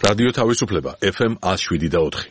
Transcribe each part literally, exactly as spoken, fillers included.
რადიო თავისუფლება ეფ ემ one oh seven და four.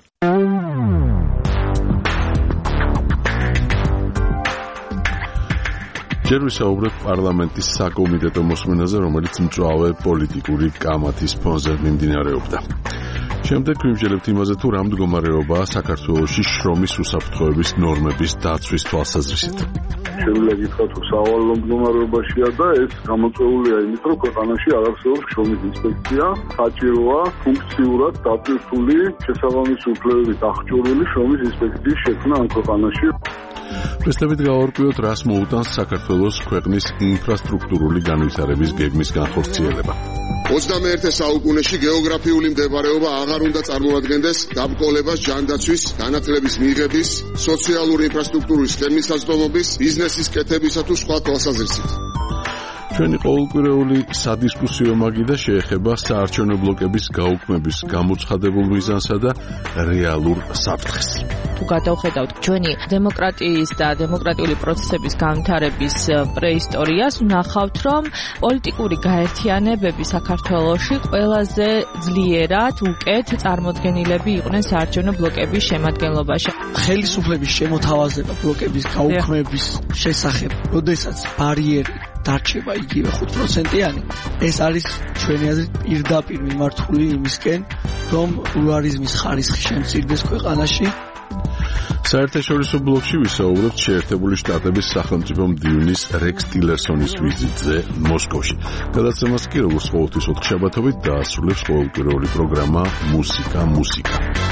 ჯერ ვისაუბრებ პარლამენტის საკომიტეტო მოსმენაზე, რომელიც მწვავე პოლიტიკური კამათის ფონზე მიმდინარეობდა. შემდეგ ვიმსჯელებთ იმაზე, თუ რა მდგომარეობაა საქართველოში შრომის უსაფრთხოების ნორმების დაცვის თვალსაზრისით. Შეიძლება ითქვას, რომ სავალალო მდგომარეობაშია და ეს გამოწვეულია იმით, რომ ქვეყანაში არ არსებობს შრომის ინსპექცია, საჭიროა ფუნქციურად დატვირთული შესაბამისი უფლებებით აღჭურვილი შრომის ინსპექციის შექმნა ამ ქვეყანაში. Პრესტებით გავარკვიოთ, რას მოუტანს საქართველოს ქვეყნის ინფრასტრუქტურული განვითარების გეგმის განხორციელება. ოცდამეერთე საუკუნეში გეოგრაფიული მდებარეობა აღარ უნდა წარმოადგენდეს დაბრკოლებას ჯანდაცვის, განათლების მიღების, სოციალური ინფრასტრუქტურის ხელმისაწვდომობის, ბიზნესის კეთებისა თუ სხვა თვალსაზრისით. ჩვენი ყოველკვირეული სადისკუსიო მაგიდა შეეხება საარჩევნო ბლოკების გაუქმების გამოცხადებულ მიზანსა და რეალურ საფრთხეს. თუ გადავხედავთ ჩვენი დემოკრატიის და დემოკრატიული პროცესების განვითარების პრეისტორიას, ვნახავთ, რომ პოლიტიკური გაერთიანებები საქართველოში ყველაზე ძლიერად უკეთ წარმოდგენილები იყვნენ საარჩევნო ბლოკების შემადგენლობაში. ხელისუფლების შემოთავაზება ბლოკების გაუქმების შესახებ, როდესაც ბარიერი დარჩება იგივე ხუთ პროცენტიანი, ეს არის ჩვენი აზრით პირდაპირ მიმართული იმისკენ, რომ პლურალიზმის ხარისხი შემცირდეს ქვეყანაში. საერთაშორისო ბლოკში ვისაუბრებთ შეერთებული შტატების სახელმწიფო მდივნის რექს ტილერსონის ვიზიტზე მოსკოვში. გადაცემას კი როგორც ყოველთვის ოთხშაბათობით დაასრულებს ყოველკვირეული პროგრამა მუსიკა მუსიკა.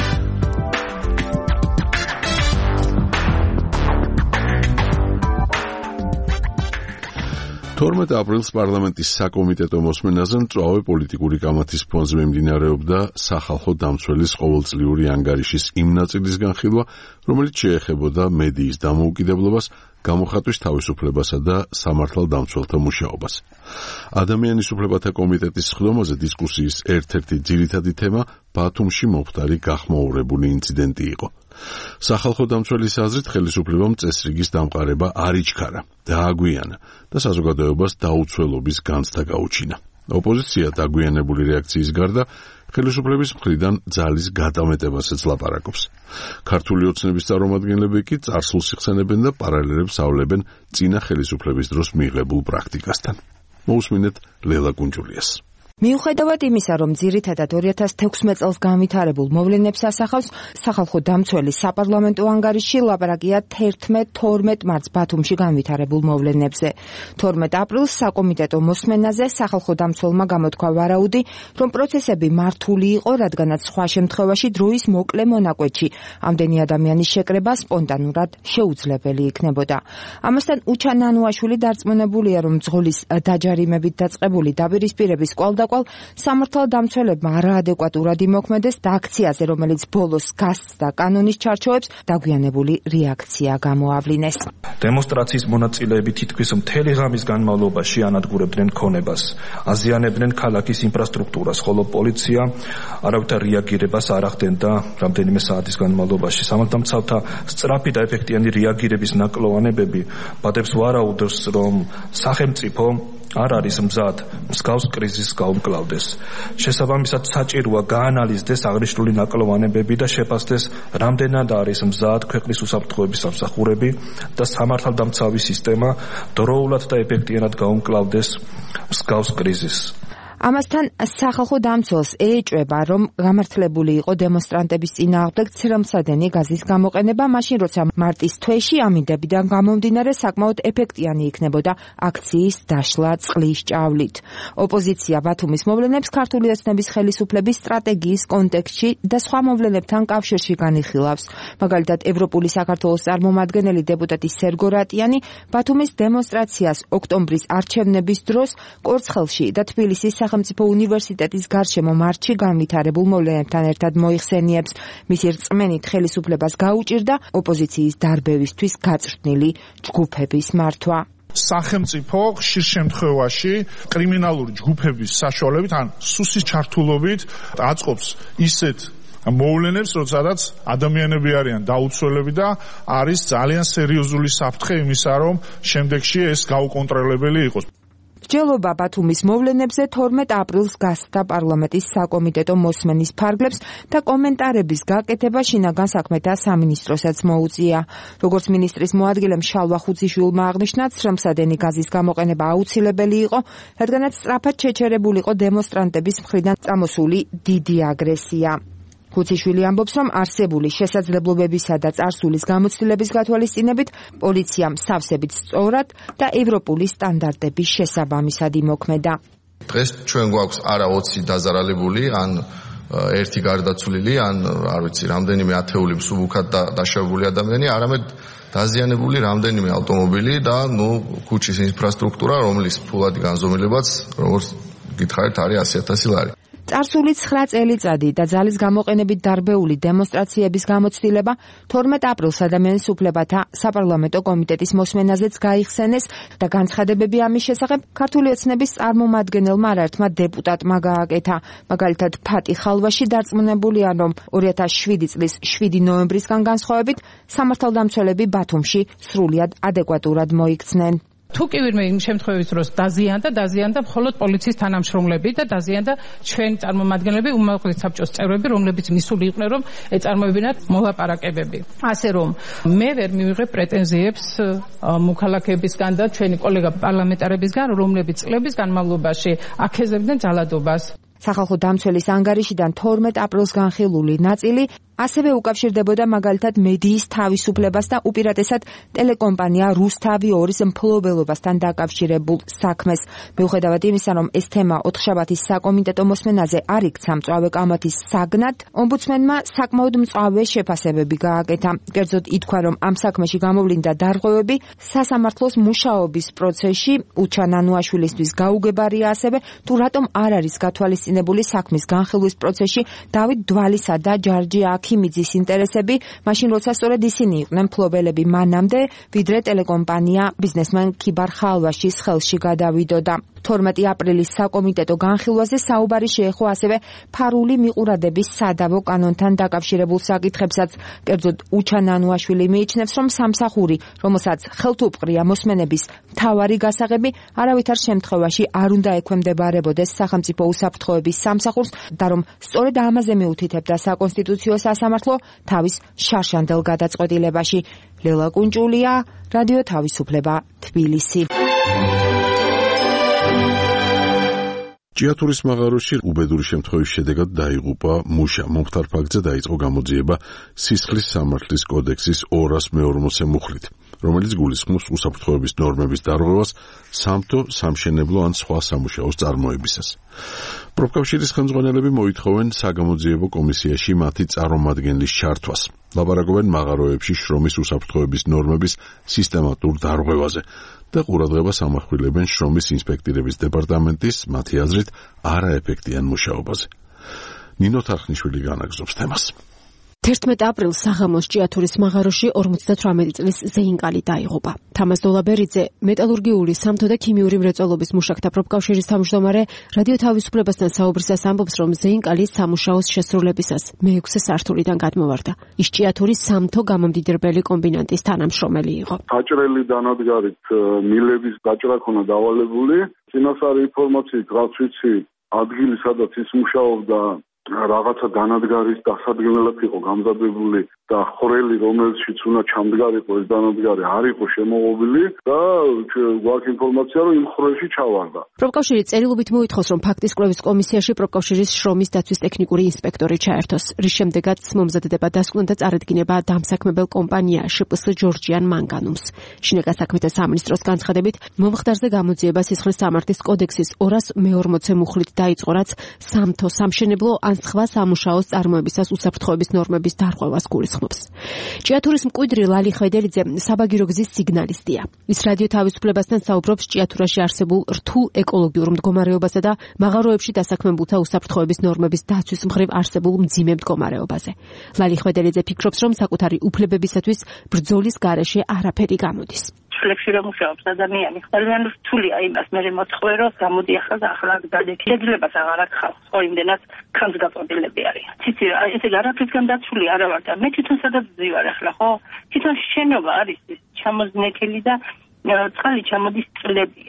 თორმეტ აპრილს პარლამენტის საკომიტეტო მოსმენაზე მწვავე პოლიტიკური კამათის ფონზე მიმდინარეობდა სახალხო დამცველის ყოველწლიური ანგარიშის იმ ნაწილის განხილვა, რომელიც შეეხებოდა მედიის დამოუკიდებლობას, გამოხატვის თავისუფლებასა და სამართალდამცველთა მუშაობას. ადამიანის უფლებათა კომიტეტის სხდომაზე დისკუსიის ერთ-ერთი ძირითადი თემა ბათუმში მომხდარი გახმაურებული ინციდენტი იყო. სახალხო დამცველის აზრით ხელისუფლებამ წესრიგის დამყარება არ იჩქარა, დააგვიანა და საზოგადოებას დაუცველობის განცდა გაუჩინა. ოპოზიცია დაგვიანებული რეაქციის გარდა ხელისუფლების მხრიდან ძალის გადამეტებასაც ლაპარაკობს. ქართული ოცნების წარმომადგენლები კი წარსულს იხსენებენ და პარალელებს ავლებენ წინა ხელისუფლების დროს მიღებულ პრაქტიკასთან. მოусმინეთ ლელა კუნჯულიას. მიუხედავად იმისა, რომ ძირითადად two thousand sixteen წელს განვითარებულ მოვლენებს ასახავს, სახალხო დამცველის საპარლამენტო ანგარიში ლაპარაკია thirteen twelve მარტს ბათუმში განვითარებულ მოვლენებზე. თორმეტ აპრილს საკომიტეტო მოსმენაზე სახალხო დამცველმა გამოთქვა ვარაუდი, რომ პროცესები მართული იყო, რადგანაც სხვა შემთხვევაში დროის მოკლე მონაკვეთში ამდენი ადამიანის შეკრება სპონტანურად შეუძლებელი იქნებოდა. ამასთან უჩა ნანუაშვილი დარწმუნებულია, რომ მძღოლის დაჯარიმებით დაწყებული დაპირისპირების კვალდაკვალ სამართალდამცველებმა არაადეკვატურად იმოქმედეს და აქციაზე, რომელიც ბოლოს გასცდა კანონის ჩარჩოებს, დაგვიანებული რეაქცია გამოავლინეს. დემონსტრაციის მონაწილეები თითქმის მთელი ღამის განმავლობაში ანადგურებდნენ ქონებას, აზიანებდნენ ქალაქის ინფრასტრუქტურას, ხოლო პოლიცია არავითარ რეაგირებას არ ახდენდა რამდენიმე საათის განმავლობაში. სამართალდამცავთა სწრაფი და ეფექტიანი რეაგირების ნაკლოვანებები ბადებს ვარაუდებს, რომ სახელმწიფო არ არის მზად მსგავს კრიზისს გაუმკლავდეს. შესაბამისად საჭიროა გაანალიზდეს აღნიშნული ნაკლოვანებები და შეფასდეს, რამდენად არის მზად ქვეყნის უსაფრთხოების სამსახურები და სამართალდამცავი სისტემა დროულად და ეფექტიანად გაუმკლავდეს მსგავს კრიზისს. ამასთან სახალხო დამცველს ეეჭვება, რომ გამართლებული იყო დემონსტრანტების წინააღმდეგ ცრემლსადენი გაზის გამოყენება, მაშინ როცა მარტის თვეში ამინდებიდან გამომდინარე საკმაოდ ეფექტიანი იქნებოდა აქციის დაშლა წყლის ჭავლით. ოპოზიცია ბათუმის მოვლენებს ქართული ოცნების ხელისუფლების სტრატეგიის კონტექსტში და სხვა მოვლენებთან კავშირში განიხილავს. მაგალითად, ევროპული საქართველოს წარმომადგენელი დეპუტატი სერგო რატიანი ბათუმის დემონსტრაციას ოქტომბრის არჩევნების დროს კორცხელში და თბილისის სახელმწიფო უნივერსიტეტის გარშემო მარტში განვითარებულ მოვლენებთან ერთად მოიხსენიებს. მისი რწმენით ხელისუფლებას გაუჭირდა ოპოზიციის დარბევისთვის გაწვრთნილი ჯგუფების მართვა. სახელმწიფო ხშირ შემთხვევაში კრიმინალური ჯგუფების საშუალებით ან სუსის ჩართულობით აწყობს ისეთ მოვლენებს, როდესაც ადამიანები არიან დაუცველები და არის ძალიან სერიოზული საფრთხე იმისა, რომ შემდეგში ეს გაუკონტროლებელი იყოს. მსჯელობა ბათუმის მოვლენებზე თორმეტ აპრილს გასცდა პარლამენტის საკომიტეტო მოსმენის ფარგლებს და კომენტარების გაკეთება შინაგან საქმეთა სამინისტროსაც მოუწია. როგორც მინისტრის მოადგილემ შალვა ხუციშვილმა აღნიშნა, ცრემლსადენი გაზის გამოყენება აუცილებელი იყო, რადგანაც სწრაფად შეჩერებული იყო დემონსტრანტების მხრიდან წამოსული დიდი აგრესია. ხუციშვილი ამბობს, რომ არსებული შესაძლებლობებისა და წარსულის გამოცდილების გათვალისწინებით პოლიციამ სავსებით სწორად და ევროპული სტანდარტების შესაბამისად იმოქმედა. დღეს ჩვენ გვაქვს არა ოცი დაზარალებული, ან ერთი გარდაცვლილი, ან არ ვიცი, რამდენიმე ათეული მსუბუქად დაშავებული ადამიანი, არამედ დაზიანებული რამდენიმე ავტომობილი და ნუ ქუჩის ინფრასტრუქტურა, რომლის ფულადი განზომილებაც, როგორც გითხარით, არის ასი ათასი ლარი. წარსული ცხრა წელიწადი და ძალის გამოყენებით დარბეული დემონსტრაციების გამოცდილება თორმეტ აპრილს ადამიანის უფლებათა საპარლამენტო კომიტეტის მოსმენაზეც გაიხსენეს და განცხადებები ამის შესახებ ქართული ოცნების წარმომადგენელმა არაერთმა დეპუტატმა გააკეთა. მაგალითად, ფატი ხალვაში დარწმუნებულია, რომ ორი ათას შვიდი წლის შვიდი ნოემბრისგან განსხვავებით სამართალდამცველები ბათუმში სრულიად ადეკვატურად მოიქცნენ. თუ კი ვინმე იმ შემთხვევების დროს დაზიანდა, დაზიანდა მხოლოდ პოლიციის თანამშრომლები და დაზიანდა ჩვენი წარმომადგენლები, უმაღლესი საბჭოს წევრები, რომლებიც მისული იყვნენ, რომ ეწარმოებინათ მოლაპარაკებები. ასე რომ მე ვერ მივიღებ პრეტენზიებს მოქალაქეებისგან და ჩვენი კოლეგა პარლამენტარებისგან, რომლებიც წლების განმავლობაში აქეზებდნენ ძალადობას. სახალხო დამცველის ანგარიშიდან თორმეტ აპრილს განხილული ნაწილი ასევე უკავშირდებოდა მაგალითად მედიის თავისუფლებას და უპირატესად ტელეკომპანია რუსთავი ორის მფლობელობასთან დაკავშირებულ საქმეს. მიუხედავად იმისა, რომ ეს თემა ოთხშაბათის საკომიტეტო მოსმენაზე არ იქცა მწვავე კამათის საგნად, ომბუდსმენმა საკმაოდ მწვავე შეფასებები გააკეთა. კერძოდ ითქვა, რომ ამ საქმეში გამოვლინდა დარღვევები სასამართლოს მუშაობის პროცესში, უჩა ნანუაშვილისთვის გაუგებარია ასევე, თუ რატომ არ არის გათვალისწინებული საქმის განხილვის პროცესში დავით დვალისა და ჯარჯი ქიმიძის ინტერესები, მაშინ როცა სწორედ ისინი იყვნენ მფლობელები მანამდე, ვიდრე ტელეკომპანია ბიზნესმენ ქიბარ ხალვაშის ხელში გადავიდოდა. თორმეტი აპრილის საკომიტეტო განხილვაზე საუბარი შეეხო ასევე ფარული მიყურადების სადავო კანონთან დაკავშირებულ საკითხებსაც. კერძოდ, უჩა ნანუაშვილი მიიჩნევს, რომ სამსახური, რომელსაც ხელთუპყრია მოსმენების მთავარი გასაღები, არავითარ შემთხვევაში არ უნდა ექვემდებარებოდეს სახელმწიფო უსაფრთხოების სამსახურს და რომ სწორედ ამაზე მიუთითებდა საკონსტიტუციო სასამართლო თავის შარშანდელ გადაწყვეტილებაში. ლელა კუნჭულია, რადიო თავისუფლება, თბილისი. ჭიათურის მაღაროში უბედური შემთხვევის შედეგად დაიღუპა მუშა. მომხდარ ფაქტზე დაიწყო გამოძიება სისხლის სამართლის კოდექსის ორას მეორმოცე მუხლით, რომელიც გულისხმობს უსაფრთხოების ნორმების დარღვევას სამთო, სამშენებლო ან სხვა სამუშაოს წარმოებისას. პროფკავშირის ხელმძღვანელები მოითხოვენ საგამოძიებო კომისიაში მათი წარმომადგენლის ჩართვას. ლაპარაკობენ მაღაროებში შრომის უსაფრთხოების ნორმების სისტემატურ დარღვევაზე და ყურადღებას ამახვილებენ შრომის ინსპექტირების დეპარტამენტის, მათი აზრით, არაეფექტიან მუშაობაზე. ნინო თარხნიშვილი განაგზობს თემას. თერთმეტ აპრილს საღამოს ჭიათურის მაღაროში ორმოცდათვრამეტი წლის ზეინკალი დაიღუპა. თამაზ დოლაბერიძე, მეტალურგიული, სამთო და ქიმიური მრეწველობის მუშაკთა პროფკავშირის თავმჯდომარე, რადიო თავისუფლებასთან საუბრისას ამბობს, რომ ზეინკალი სამუშაოს შესრულებისას მეექვსე სართულიდან გადმოვარდა. ის ჭიათურის სამთო გამომდიდრებელი კომბინატის თანამშრომელი იყო. საჭრელი დანადგარით მილების გაჭრა ქონა დავალებული. წინასწარი ინფორმაციით, რაც ვიცი, ადგილი სადაც ის მუშაობდა რაღაცა დანადგარის დასადგენელად იყო გამზადებული და ხვრელი, რომელშიც უნდა ჩამდგარიყო ეს დანადგარი, არ იყო შემოღობილი და გვაქვს ინფორმაცია, რომ იმ ხვრელში ჩავარდა. პროფკავშირი წერილობით მოითხოვს, რომ ფაქტის კვლევის კომისიაში პროფკავშირის შრომის დაცვის ტექნიკური ინსპექტორი ჩაერთოს, რის შემდეგაც მომზადება დასკვნა და წარედგინება დამსაქმებელ კომპანია შპს ჯორჯიან მანგანუმს. შინაგან საქმეთა სამინისტროს განცხადებით, მომხდარზე გამოძიება სისხლის სამართლის კოდექსის ორას მეორმოცე მუხლით დაიწყო, რაც სამთო, სამშენებლო ან სხვა სამუშაოს წარმოებისას უსაფრთხოების ნორმების დარღვევას გულისხმობს. ჭიათურის მკვიდრი ლალი ხვედელიძე საბაგირო გზის სიგნალისტია. ის რადიო თავისუფლებასთან საუბრობს ჭიათურაში არსებულ რთულ ეკოლოგიურ მდგომარეობასა და მაღაროებში დასაქმებულთა უსაფრთხოების ნორმების დაცვის მხრივ არსებულ მძიმე მდგომარეობაზე. ლალი ხვედელიძე ფიქრობს, რომ საკუთარი უფლებებისათვის ბრძოლის გარეშე არაფერი გამოდის. ფლექსი რომ მუშაობს ადამიანი, ძალიან რთულია იმას მე მოწყვე რომ გამოდი ახლა და ახლა გადაიქი. შეგლებას აღარ აქვს, ხო იმდენად ხანძგაწოდილები არის. ციცი რა, ესე არაფრისგან დაცული არა ვარ და მე თვითონ სადაც ვზივარ ახლა, ხო? თვითონ შენობა არის ეს ჩამოზნექილი და წყალი ჩამოდის წლებია.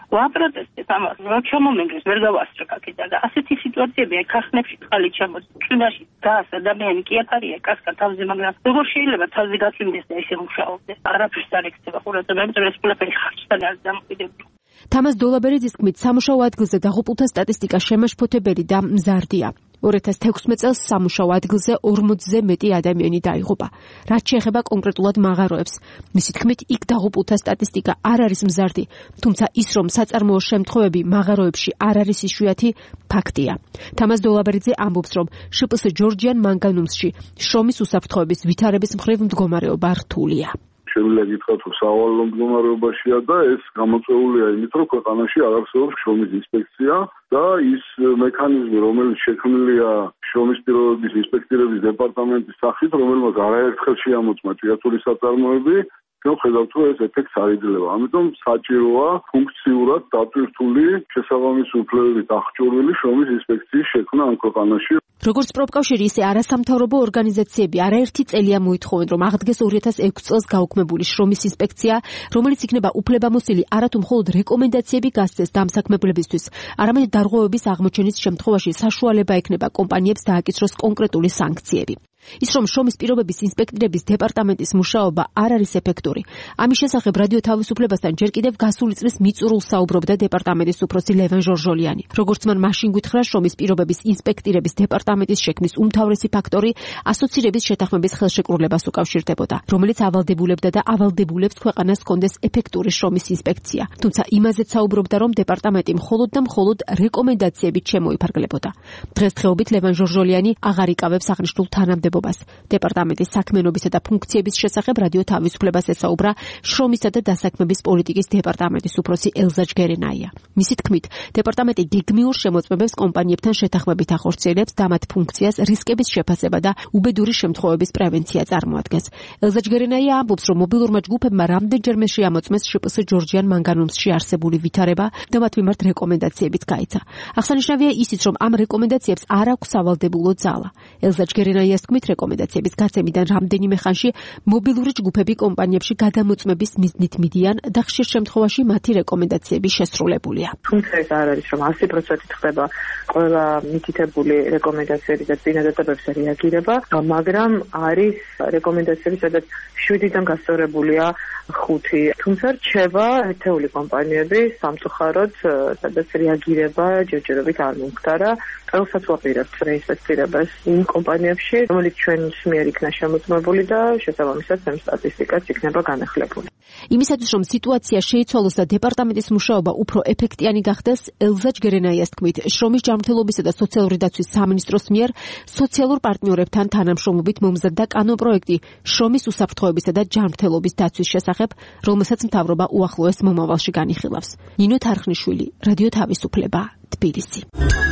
ვაპროტესტებ ამას, რომ ჩამომენგეს ვერ გავასწრებ აქედან და ასეთი სიტუაციებია ქარხნებში წყალი ჩამოდის, წვიმაში გას ადამიანი კი აქ არის კასკა თავზე, მაგრამ როგორ შეიძლება თავზე გაწვიმდეს და ესე მუშაობდეს? არაფერს არ ექცევა ყურადღება, იმიტომ რომ ეს ყველაფერი ხარჯთან არის დამოკიდებული. თამას დოლაბერიძის თქმით, სამუშაო ადგილზე დაღუპულთა სტატისტიკა შემაშფოთებელი და მზარდია. ორი ათას თექვსმეტ წელს სამუშაო ადგილზე ორმოცზე მეტი ადამიანი დაიღუპა. რაც შეეხება კონკრეტულად მაღაროებს, მისი თქმით, იქ დაღუპულთა სტატისტიკა არ არის მზარდი, თუმცა ის, რომ საწარმოო შემთხვევები მაღაროებში არ არის იშვიათი, ფაქტია. თამას დოლაბერიძე ამბობს, რომ შპს ჯორჯიან მანგანუმსში შრომის უსაფრთხოების ვითარების მხრივ მდგომარეობა რთულია. შეგვიძლია გითხრათ, რომ სავალალო მდგომარეობაშია და ეს გამოწვეულია იმით, რომ ქვეყანაში არ არსებობს შრომის ინსპექცია და ის მექანიზმი, რომელიც შექმნილია შრომის პირობების ინსპექტირების დეპარტამენტის სახით, რომელმაც არაერთხელ შეამოწმა ჭიათურის საწარმოები, ხედავთ, რომ ეს ეფექტს არ იძლევა. ამიტომ საჭიროა ფუნქციურად დატვირთული შესაბამისი უფლებებით აღჭურვილი შრომის ინსპექციის შექმნა ამ ქვეყანაში. როგორც პროფკავშირი, ისე არასამთავრობო ორგანიზაციები არაერთი წელია მოითხოვენ, რომ აღდგეს ორი ათას ექვსი წელს გაუქმებული შრომის ინსპექცია, რომელიც იქნება უფლებამოსილი არათუ მხოლოდ რეკომენდაციები გასცეს დამსაქმებლებისთვის, არამედ დარღვევების აღმოჩენის შემთხვევაში საშუალება ექნება კომპანიებს დააკისროს კონკრეტული სანქციები. ის რომ შრომის პირობების ინსპექტირების დეპარტამენტის მუშაობა არ არის ეფექტური. ამის შესახებ რადიო თავისუფლებასთან ჯერ კიდევ გასული წლის მიწურულს საუბრობდა დეპარტამენტის უფროსი ლევან ჟორჟოლიანი. როგორც მან მაშინ გითხრა, შრომის პირობების ინსპექტირების დეპარტამენტის შექმნის უმთავრესი ფაქტორი ასოცირების შეთანხმების ხელშეკრულებას უკავშირდებოდა, რომელიც ავალდებულებდა და ავალდებულებს ქვეყანას ჰქონდეს ეფექტური შრომის ინსპექცია. თუმცა იმაზეც საუბრობდა, რომ დეპარტამენტი მხოლოდ და მხოლოდ რეკომენდაციებით შემოიფარგლებოდა. დღესდღეობით ლევან ჟორჟოლიანი აღარ იკავებს აღნიშნულ თანამდებობას. დეპარტამენტის საქმიანობისა და ფუნქციების შესახებ რადიო თავისუფლებას ესაუბრა შრომისა და დასაქმების პოლიტიკის დეპარტამენტის უფროსი ელზა ჯგერენაია. მისი თქმით, დეპარტამენტი გეგმიურ შემოწმებებს კომპანიებთან შეთანხმებით ახორციელებს და მათ ფუნქციას რისკების შეფასება და უბედური შემთხვევების პრევენცია წარმოადგენს. ელზა ჯგერენაია ამბობს, რომ მობილურმა ჯგუფებმა რამდენჯერმე შეამოწმეს შპს ჯორჯიან მანგანუმსში არსებული ვითარება და მათ მიმართ რეკომენდაციებიც გაიცა. აღსანიშნავია ისიც, რომ ამ რეკომენდაციებს არ აქვს სავალდებულო ძალა. ელზა ჯგერენაიას თქმით, რეკომენდაციების გაცემიდან რამდენიმე ხანში მობილური ჯგუფები კომპანიებში გადამოწმების მიზნით მიდიან და ხშირ შემთხვევაში მათი რეკომენდაციები შესრულებულია. თუმცა ეს არ არის, რომ ასი პროცენტით ხდება ყველა მითითებული რეკომენდაციების და წინადადებებზე რეაგირება, მაგრამ არის რეკომენდაციები, სადაც შვიდიდან გასწორებულია ხუთი. თუმცა რჩება ერთეული კომპანიები სამწუხაროდ, სადაც რეაგირება ჯერჯერობით არ მომხდარა. ყველსაც ვაპირებთ რეინსპექტირებას იმ კომპანიებში, რომელიც ჩვენს მიერ იქნა შემოწმებული და შესაბამისად ამ სტატისტიკაც იქნება განახლებული. იმისათვის, რომ სიტუაცია შეიცვალოს და დეპარტამენტის მუშაობა უფრო ეფექტიანი გახდეს, ელზა ჯგერენაიას თქმით, შრომის ჯანმრთელობისა და სოციალური დაცვის სამინისტროს მიერ სოციალურ პარტნიორებთან თანამშრომლობით მომზადდა კანონპროექტი შრომის უსაფრთხოებისა და ჯანმრთელობის დაცვის შესახებ, რომელსაც მთავრობა უახლოეს მომავალში განიხილავს. ნინო თარხნიშვილი, რადიო თავისუფლება, თბილისი.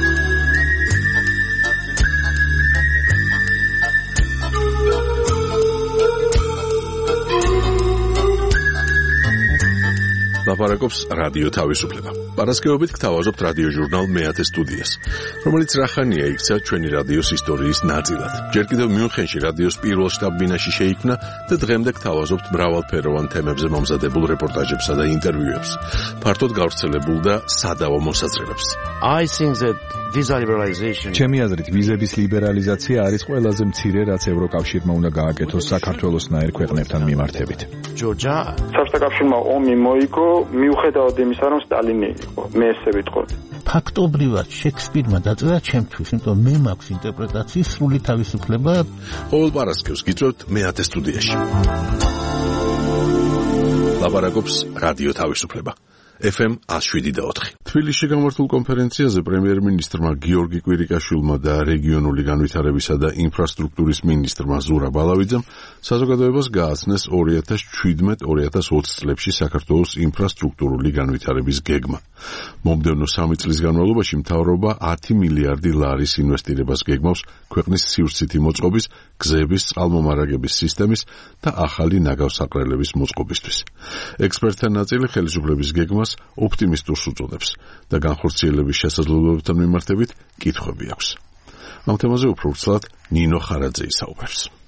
ლაპარაკობს რადიო თავისუფლება. პარასკევობით გთავაზობთ რადიო ჟურნალ მეათე სტუდიას, რომელიც რახანია იქცა ჩვენი რადიოს ისტორიის ნაწილად. ჯერ კიდევ მიუნხენში რადიოს პირველ შტაბ-ბინაში შეიქმნა და დღემდე გთავაზობთ მრავალფეროვან თემებზე მომზადებულ რეპორტაჟებსა და ინტერვიუებს, ფართოდ გავრცელებულ და სადავო მოსაზრებებს. I think that visa liberalization ჩემი აზრით ვიზების ლიბერალიზაცია არის ყველაზე მცირე, რაც ევროკავშირმა უნდა გააკეთოს საქართველოსნაირ ქვეყნებთან მიმართებით. ჯორჯა საბჭოთა კავშირმა ომი მოიგო მიუხედავად იმისა, რომ სტალინი იყო. მე ესე ვიტყოდი. ფაქტობრივად შექსპირმა დაწერა ჩემთვის, იმიტომ მე მაქვს ინტერპრეტაციის სრული თავისუფლება. ყოველ პარასკევს გიწევთ მეათე სტუდიაში. ლაპარაკობს რადიო თავისუფლება. ეფ ემ one oh seven point four. თბილისში გამართულ კონფერენციაზე პრემიერ-მინისტრმა გიორგი კვირიკაშვილმა და რეგიონული განვითარებისა და ინფრასტრუქტურის მინისტრმა ზურაბ ალავიძემ საზოგადოებას გააცნეს ორი ათას შვიდმეტ ორი ათას ოცი წლებში საქართველოს ინფრასტრუქტურული განვითარების გეგმა. მომდევნო სამი წლის განმავლობაში მთავრობა ათი მილიარდი ლარის ინვესტირებას გეგმავს ქვეყნის სივრცითი მოწყობის, გზების, წყალმომარაგების სისტემის და ახალი ნაგავსაყრელების მოწყობისთვის. ექსპერტთა ნაწილი ხელისუფლების გეგმას ოპტიმისტურს უწოდებს და განხორციელების შესაძლებლობებთან მიმართებით კითხვები აქვს. ამ თემაზე უფრო ვრცლად ნინო ხარაძე ისაუბრებს.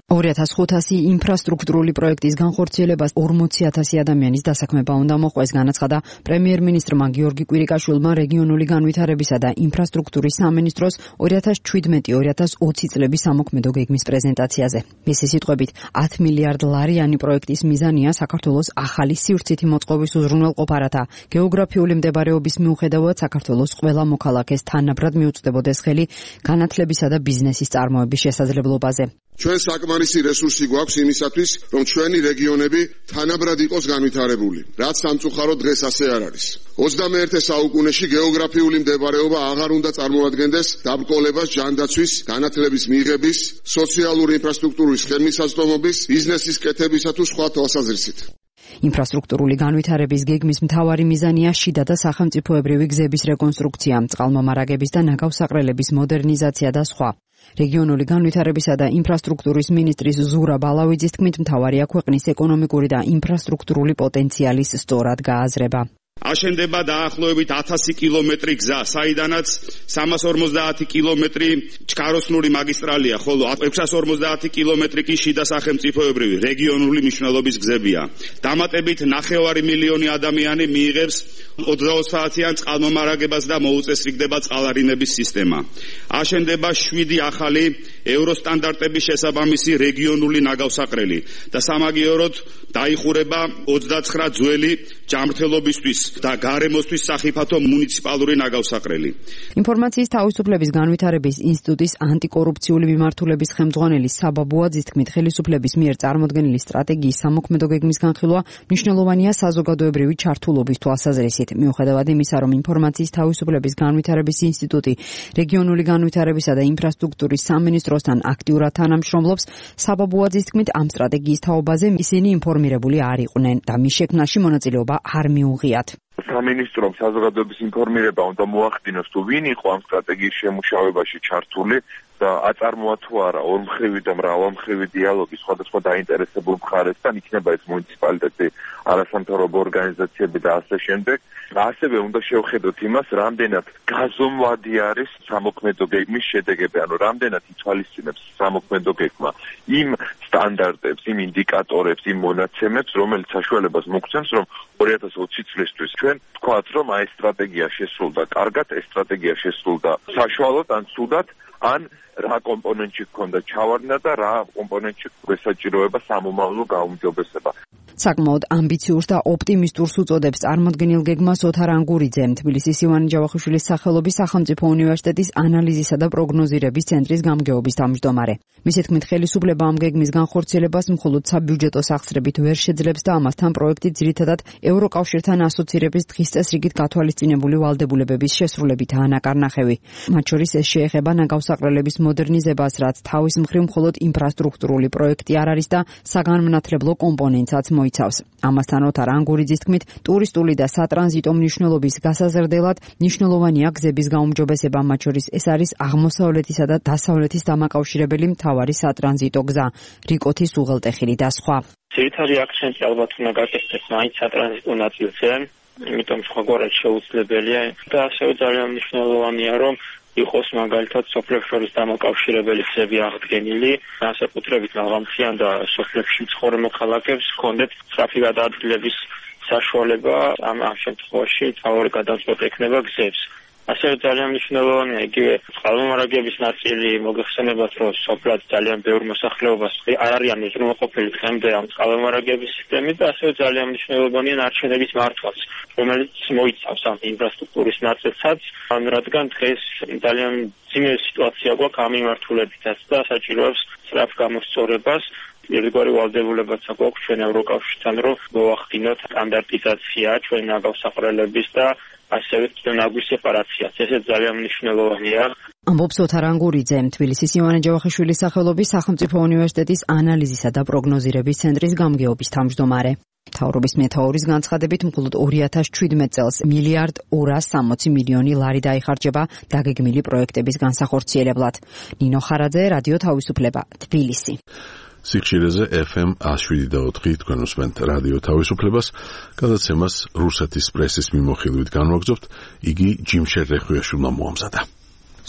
ორი ათას ხუთასი ინფრასტრუქტურული პროექტის განხორციელებას ორმოცი ათასი ადამიანის დასაქმება უნდა მოყვეს, განაცხადა პრემიერ-მინისტრმა გიორგი კვირიკაშვილმა რეგიონული განვითარებისა და ინფრასტრუქტურის სამინისტროს ორი ათას შვიდმეტი ორი ათას ოცი წლების სამოქმედო გეგმის პრეზენტაციაზე. მისი სიტყვებით, ათი მილიარდ ლარიანი პროექტის მიზანია საქართველოს ახალი სივრცითი მოწყობის უზრუნველყოფარათა გეოგრაფიული მდებარეობის მიუხედავად საქართველოს ყველა მოქალაქეს თანაბრად მიუწვდებოდეს ხელი განათლებისა და ბიზნესის წარმოების შესაძლებლობაზე. ჩვენ საკმარისი რესურსი გვაქვს იმისათვის, რომ ჩვენი რეგიონები თანაბრად იყოს განვითარებული, რაც სამწუხაროდ დღეს ასე არ არის. ოცდამეერთე საუკუნეში გეოგრაფიული მდებარეობა აღარ უნდა წარმოადგენდეს დაბრკოლებას ჯანდაცვის, განათლების მიღების, სოციალური ინფრასტრუქტურის ხელმისაწვდომობის, ბიზნესის კეთებისა თუ სხვა თვალსაზრისით. ინფრასტრუქტურული განვითარების გეგმის მთავარი მიზანია შიდა და სახელმწიფოებრივი გზების რეკონსტრუქცია, წყალმომარაგების და ნაგავსაყრელების მოდერნიზაცია და სხვა. რეგიონული განვითარებისა და ინფრასტრუქტურის მინისტრის ზურა ბალავიძის თქმით, მთავარია ქვეყნის ეკონომიკური და ინფრასტრუქტურული პოტენციალის სწორად გააზრება. აშენდება დაახლოებით ათასი კილომეტრი გზა, საიდანაც სამას ორმოცდაათი კილომეტრი ჩქაროსნული მაგისტრალია, ხოლო ექვსას ორმოცდაათი კილომეტრი კი შიდა სახელმწიფოებრივი რეგიონული მნიშვნელობის გზებია. დამატებით ნახევარი მილიონი ადამიანი მიიღებს ოცდაოთხ საათიან წყალმომარაგებას და მოუწესრიგდება წყალარინების სისტემა. აშენდება შვიდი ახალი ევროსტანდარტების შესაბამისი რეგიონული ნაგავსაყრელი და სამაგიეროდ დაიხურება ოცდაცხრა ძველი ჯანმრთელობისთვის და გარემოსთვის სახიფათო მუნიციპალური ნაგავსაყრელი. ინფორმაციის თავისუფლების განვითარების ინსტიტუტის ანტიკორუფციული მიმართულების ხელმძღვანელი საბა ბუაძის თქმით, ხელისუფლების მიერ წარმოდგენილი სტრატეგიის სამოქმედო გეგმის განხილვა მნიშვნელოვანია საზოგადოებრივი ჩართულობის თვალსაზრისით. მიუხედავად იმისა, რომ ინფორმაციის თავისუფლების განვითარების ინსტიტუტი რეგიონული განვითარებისა და ინფრასტრუქტურის სამინისტროსთან აქტიურად თანამშრომლობს, საბა ბუაძის თქმით, ამ სტრატეგიის თაობაზე ისინი ინფორმირებული არ იყვნენ და მის შექმნაში მონაწილეობა არ მიუღიათ. სამინისტრომ საზოგადოების ინფორმირება უნდა მოახდინოს, თუ ვინ იყო ამ სტრატეგიის შემუშავებაში ჩართული და აწარმოა თუ არა ორმხრივი და მრავალმხრივი დიალოგი სხვადასხვა დაინტერესებულ მხარესთან, იქნება ეს მუნიციპალიტეტი, არასამთავრობო ორგანიზაციები და ასე შემდეგ. ასევე უნდა შევხედოთ იმას, რამდენად გაზომვადი არის სამოქმედო გეგმის შედეგები, ანუ რამდენად ითვალისწინებს სამოქმედო გეგმა იმ სტანდარტებს, იმ ინდიკატორებს, იმ მონაცემებს, რომელიც საშუალებას მოგცემს, რომ ორი ათას ოცი წლისთვის ჩვენ ვთქვათ, რომ აი სტრატეგია შესრულდა კარგად, ეს სტრატეგია შესრულდა საშუალოდ ან ცუდად, ან რა კომპონენტში ჰქონდა ჩავარდნა და რა კომპონენტში გვესაჭიროება სამომავლო გაუმჯობესება. საკმაოდ ამბიციურს და ოპტიმისტურს უწოდებს წარმოდგენილ გეგმას ოთარ ანგურიძე, თბილისის ივანე ჯავახიშვილის სახელობის სახელმწიფო უნივერსიტეტის ანალიზისა და პროგნოზირების ცენტრის გამგეობის თავმჯდომარე. მისი თქმით, ხელისუფლება ამ გეგმის განხორციელებას მხოლოდ საბიუჯეტო სახსრებით ვერ შეძლებს და ამასთან პროექტი ძირითადად ევროკავშირთან ასოცირების დღის წესრიგით გათვალისწინებული ვალდებულებების შესრულებითაა ნაკარნახევი. მათ შორის ეს შეეხება ნაგავსაყრელების მოდერნიზებას, რაც თავის მხრივ მხოლოდ ინფრასტრუქტურული პროექტი არ არის და საგანმანათლებლო კომპონენტსაც მოიცავს. ამასთან ოთარ ანგურიძის თქმით, ტურისტული და სატრანზიტო მნიშვნელობის გასაზრდელად მნიშვნელოვანია გზების გაუმჯობესება, მათ შორის ეს არის აღმოსავლეთისა და დასავლეთის დამაკავშირებელი მთავარი სატრანზიტო გზა, რიკოთის უღელტეხილი და სხვა. ძირითადი აქცენტი ალბათ უნდა გაკეთდეს მაინც სატრანზიტო ნაწილზე, იმიტომ სხვაგვარად შეუძლებელია და ასევე ძალიან მნიშვნელოვანია, რომ იყოს მაგალითად სოფლებს შორის დამაკავშირებელი გზები აღდგენილი, განსაკუთრებით მაღალმთიან და სოფლებში მცხოვრე მოქალაქეებს ჰქონდეთ სწრაფი გადაადგილების საშუალება, ამ ამ შემთხვევაში თავი გადაწყვეტ ექნება გზებს. ასევე ძალიან მნიშვნელოვანია იგივე წყალმომარაგების ნაწილი, მოგეხსენებათ, რომ სოფლად ძალიან ბევრ მოსახლეობას არ არიან უზრუნველყოფილი დღემდე ამ წყალმომარაგების სისტემით და ასევე ძალიან მნიშვნელოვანია ნარჩენების მართვაც, რომელიც მოიცავს ამ ინფრასტრუქტურის ნაწილსაც, რადგან დღეს ძალიან ძიმე სიტუაცია გვაქვს ამ მიმართულებითაც და საჭიროებს სწრაფ გამოსწორებას. ერთგვარი ვალდებულებაც გვაქვს ჩვენ ევროკავშირთან, რომ მოახდინოთ სტანდარტიზაცია ჩვენ ნაგავსაყრელების და ასევე ნაგვის სეპარაციაც. ეს ძალიან მნიშვნელოვანია. ამბობს ოთარ ანგურიძე, თბილისის ივანე ჯავახიშვილის სახელობის სახელმწიფო უნივერსიტეტის ანალიზისა და პროგნოზირების ცენტრის გამგეობის თავმჯდომარე. მთავრობის მეთაურის განცხადებით, მხოლოდ ორი ათას შვიდმეტ წელს მილიარდ ორას სამოცი მილიონი ლარი დაიხარჯება დაგეგმილი პროექტების განსახორციელებლად. ნინო ხარაძე, რადიო თავისუფლება, თბილისი. სიხშირეზე ეფ ემ ათი შვიდი და ოთხი თქვენ უსმენთ რადიო თავისუფლებას, გადაცემას რუსეთის პრესის მიმოხილვით განვაგრძობთ, იგი ჯიმშერ რეხვიაშვილმა მოამზადა.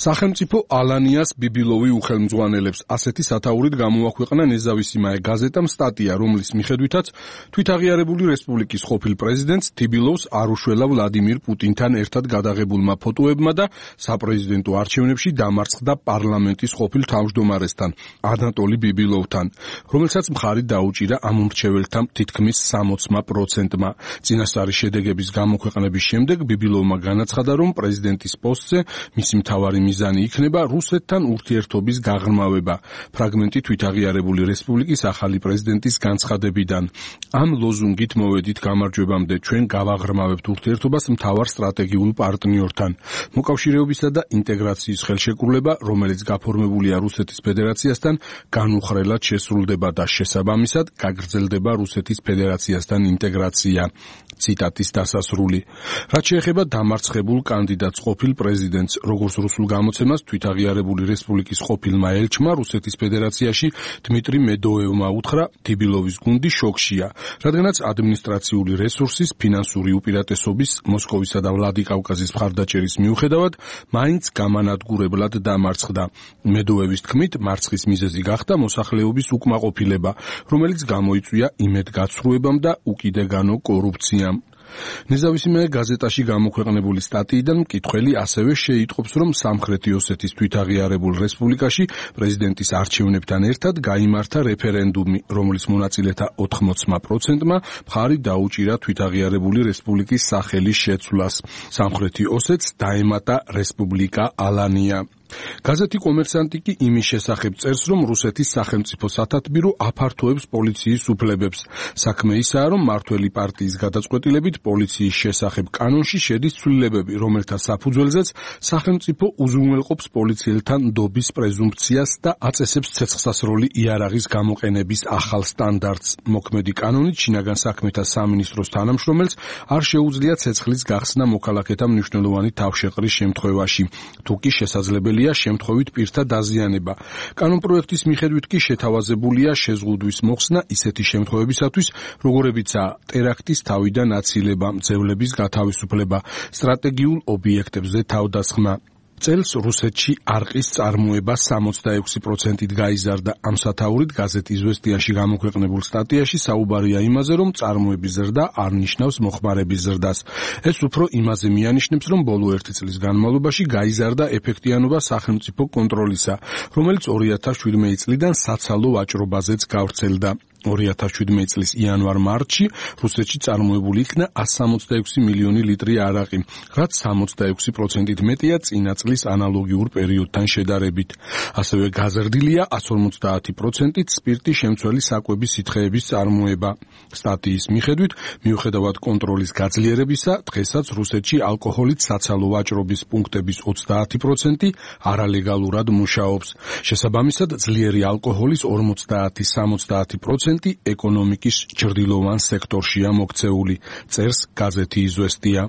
სახელმწიფო ალანიას ბიბილოვი უხელმძღვანელებს ასეთი სათაურით გამოაქვეყნა ნეზავისიმაე გაზეტამ სტატია, რომლის მიხედვითაც თვითაღიარებული რესპუბლიკის ყოფილ პრეზიდენტს თიბილოვს არ უშველა ვლადიმირ პუტინთან ერთად გადაღებულმა ფოტოებმა და საპრეზიდენტო არჩევნებში დამარცხდა პარლამენტის ყოფილ თავმჯდომარესთან, ანატოლი ბიბილოვთან, რომელსაც მხარი დაუჭირა ამ მრჩეველთა თითქმის სამოცმა პროცენტმა. წინასწარი შედეგების გამოქვეყნების შემდეგ ბიბილოვმა განაცხადა, რომ პრეზიდენტის პოსტზე მისი მთავარი მიზანი იქნება რუსეთთან ურთიერთობის გაღრმავება. ფრაგმენტი თვითაღიარებული რესპუბლიკის ახალი პრეზიდენტის განცხადებიდან. ამ ლოზუნგით მოვედით გამარჯვებამდე, ჩვენ გავაღრმავებთ ურთიერთობას მთავარ სტრატეგიულ პარტნიორთან. მოკავშირეობისა და ინტეგრაციის ხელშეკრულება, რომელიც გაფორმებულია რუსეთის ფედერაციასთან, განუხრელად შესრულდება და შესაბამისად გაგრძელდება რუსეთის ფედერაციასთან ინტეგრაცია. ციტატის დასასრული. რაც შეეხება დამარცხებულ კანდიდატს ყოფილ პრეზიდენტს, როგორც რუსულ გამოცემას თვითაღიარებული რესპუბლიკის ყოფილმა ელჩმა რუსეთის ფედერაციაში დმიტრი მედოევმა უთხრა, თიბილოვის გუნდი შოქშია, რადგანაც ადმინისტრაციული რესურსის, ფინანსური უპირატესობის, მოსკოვისა და ვლადიკავკაზის მხარდაჭერის მიუხედავად, მაინც გამანადგურებლად დამარცხდა. მედოევის თქმით, მარცხის მიზეზი გახდა მოსახლეობის უკმაყოფილება, რომელიც გამოიწვია იმედგაცრუებამ და უკიდეგანო კორუფციამ. ნეზავისიმაე გაზეტაში გამოქვეყნებული სტატიიდან მკითხველი ასევე შეიტყობს, რომ სამხრეთი ოსეთის თვითაღიარებულ რესპუბლიკაში პრეზიდენტის არჩევნებთან ერთად გაიმართა რეფერენდუმი, რომლის მონაწილეთა ოთხმოცმა პროცენტმა მხარი დაუჭირა თვითაღიარებული რესპუბლიკის სახელის შეცვლას. სამხრეთი ოსეთს დაემატა რესპუბლიკა ალანია. გაზეთი კომერსანტი კი იმის შესახებ წერს, რომ რუსეთის სახელმწიფო სათათბირო აფართოებს პოლიციის უფლებებს. საქმე ისაა, რომ მართველი პარტიის გადაწყვეტილებით პოლიციის შესახებ კანონში შედის ცვლილებები, რომელთა საფუძველზეც სახელმწიფო უზრუნველყოფს პოლიციელთან ნდობის პრეზუმფციას და აწესებს ცეცხლსასროლი იარაღის გამოყენების ახალ სტანდარტს. მოქმედი კანონით შინაგან საქმეთა სამინისტროს თანამშრომელს არ შეუძლია ცეცხლის გახსნა მოქალაქეთა მნიშვნელოვანი თავშეყრის შემთხვევაში, თუ კი შესაძლებელია შემთხვევით პირთა დაზიანება. კანონპროექტის მიხედვით კი შეთავაზებულია შეზღუდვის მოხსნა ისეთი შემთხვევებისათვის, როგორებიცაა ტერაქტის თავიდან აცილება, მძევლების გათავისუფლება, სტრატეგიულ ობიექტებზე თავდასხმა. წელს რუსეთში არყის წარმოება სამოცდაექვსი პროცენტით გაიზარდა. ამ სათაურით გაზეთ იზვესტიაში გამოქვეყნებულ სტატიაში საუბარია იმაზე, რომ წარმოების ზრდა არ ნიშნავს მოხმარების ზრდას. ეს უფრო იმაზე მიანიშნებს, რომ ბოლო ერთი წლის განმავლობაში გაიზარდა ეფექტიანობა სახელმწიფო კონტროლისა, რომელიც ორი ათას შვიდმეტი წლიდან საცალო ვაჭრობაზეც გავრცელდა. ორი ათას შვიდმეტი წლის იანვარ-მარტში რუსეთში წარმოებული იქნა εκατს სამოცდაექვსი მილიონი ლიტრი არაყი, რაც სამოცდაექვსი პროცენტით მეტია წინა წლის ანალოგიურ პერიოდთან შედარებით. ასევე გაზრდილია εκατს ორმოცდაათი პროცენტით სპირტის შემცველი საკვების სითხეების წარმოება. სტატიის მიხედვით, მიუხედავად კონტროლის გაძლიერებისა, დღესაც რუსეთში ალკოჰოლით საცალო ვაჭრობის პუნქტების ოცდაათი პროცენტი არალეგალურად მუშაობს. შესაბამისად, ძლიერი ალკოჰოლის ორმოცდაათი სამოცდაათი პროცენტი ეკონომიკის ჭრდილოვან სექტორშია მოქცეული, წერს გაზეთი იზვესტია.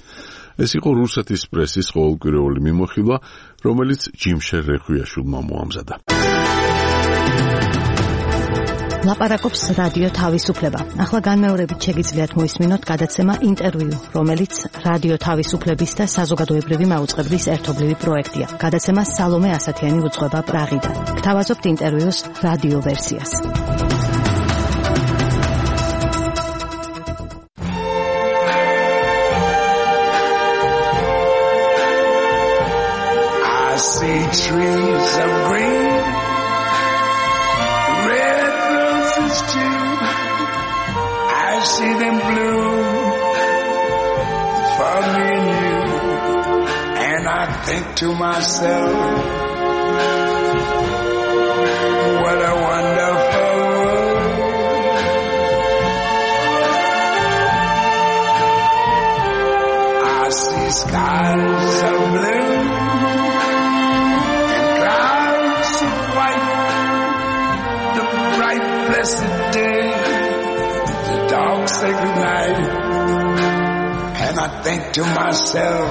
ეს იყო რუსეთის პრესის ყოველკვირეული მიმოხილვა, რომელიც ჯიმშერ რეხვიაშვილმა მოამზადა. ლაპარაკობს რადიო თავისუფლება. ახლა განმეორებით შეგიძლიათ მოისმინოთ გადაცემა ინტერვიუ, რომელიც რადიო თავისუფლების და საზოგადოებრივი მაუწყებლის ერთობლივი პროექტია. გადაცემა სალომე ასათიანი უძღვება პრაღიდან. გთავაზობთ ინტერვიუს რადიო ვერსიას. Trees of green, red roses too. I see them bloom for me and you, and I think to myself, what a wonderful world. I see skies of blue, blessed day, the dark sacred night, and I think to myself,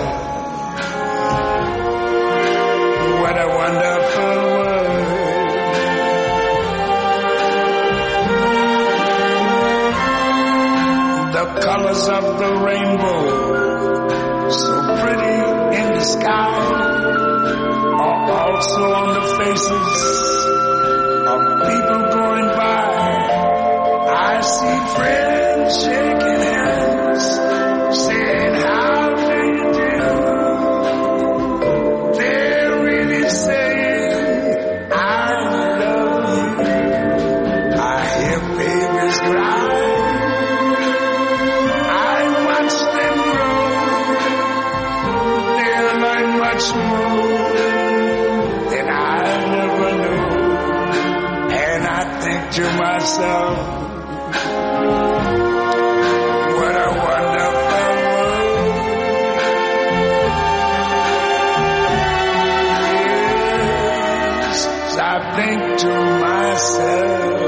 what a wonderful world. The colors of the rainbow, so pretty in the sky, also on the faces of people going by. I see friends shaking hands, saying how do you do. They're really saying I love you. I hear babies cry, I watch them grow. They'll learn much more than I never knew. And I think to myself, what a wonderful world. Yes, I think to myself,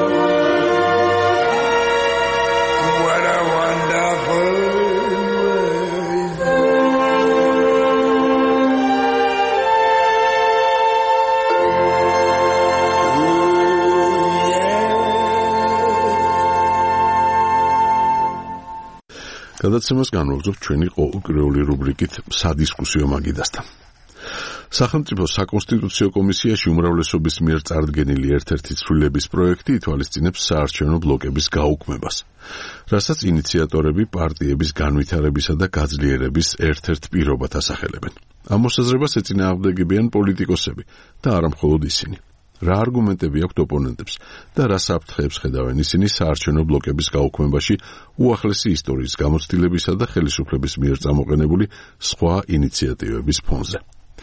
what a wonderful გადაცემას განვაგრძობთ ჩვენი ყოველკვირეული რუბრიკით სადისკუსიო მაგიდასთან. სახელმწიფო საკონსტიტუციო კომისიაში უმრავლესობის მიერ წარდგენილი ერთ-ერთი ცვლილების პროექტი ითვალისწინებს საარჩევნო ბლოკების გაუქმებას, რასაც ინიციატორები პარტიების განვითარებისა და გაძლიერების ერთ-ერთ პირობად ასახელებენ. ამ მოსაზრებას ეწინააღმდეგებიან პოლიტიკოსები და არა მხოლოდ ისინი. რა არგუმენტები აქვთ ოპონენტებს და რა საფრთხეებს ხედავენ ისინი საარჩევნო ბლოკების გაუქმებაში უახლესი ისტორიის გამოცდილებისა და ხელისუფლების მიერ წამოყენებული სხვა ინიციატივების ფონზე.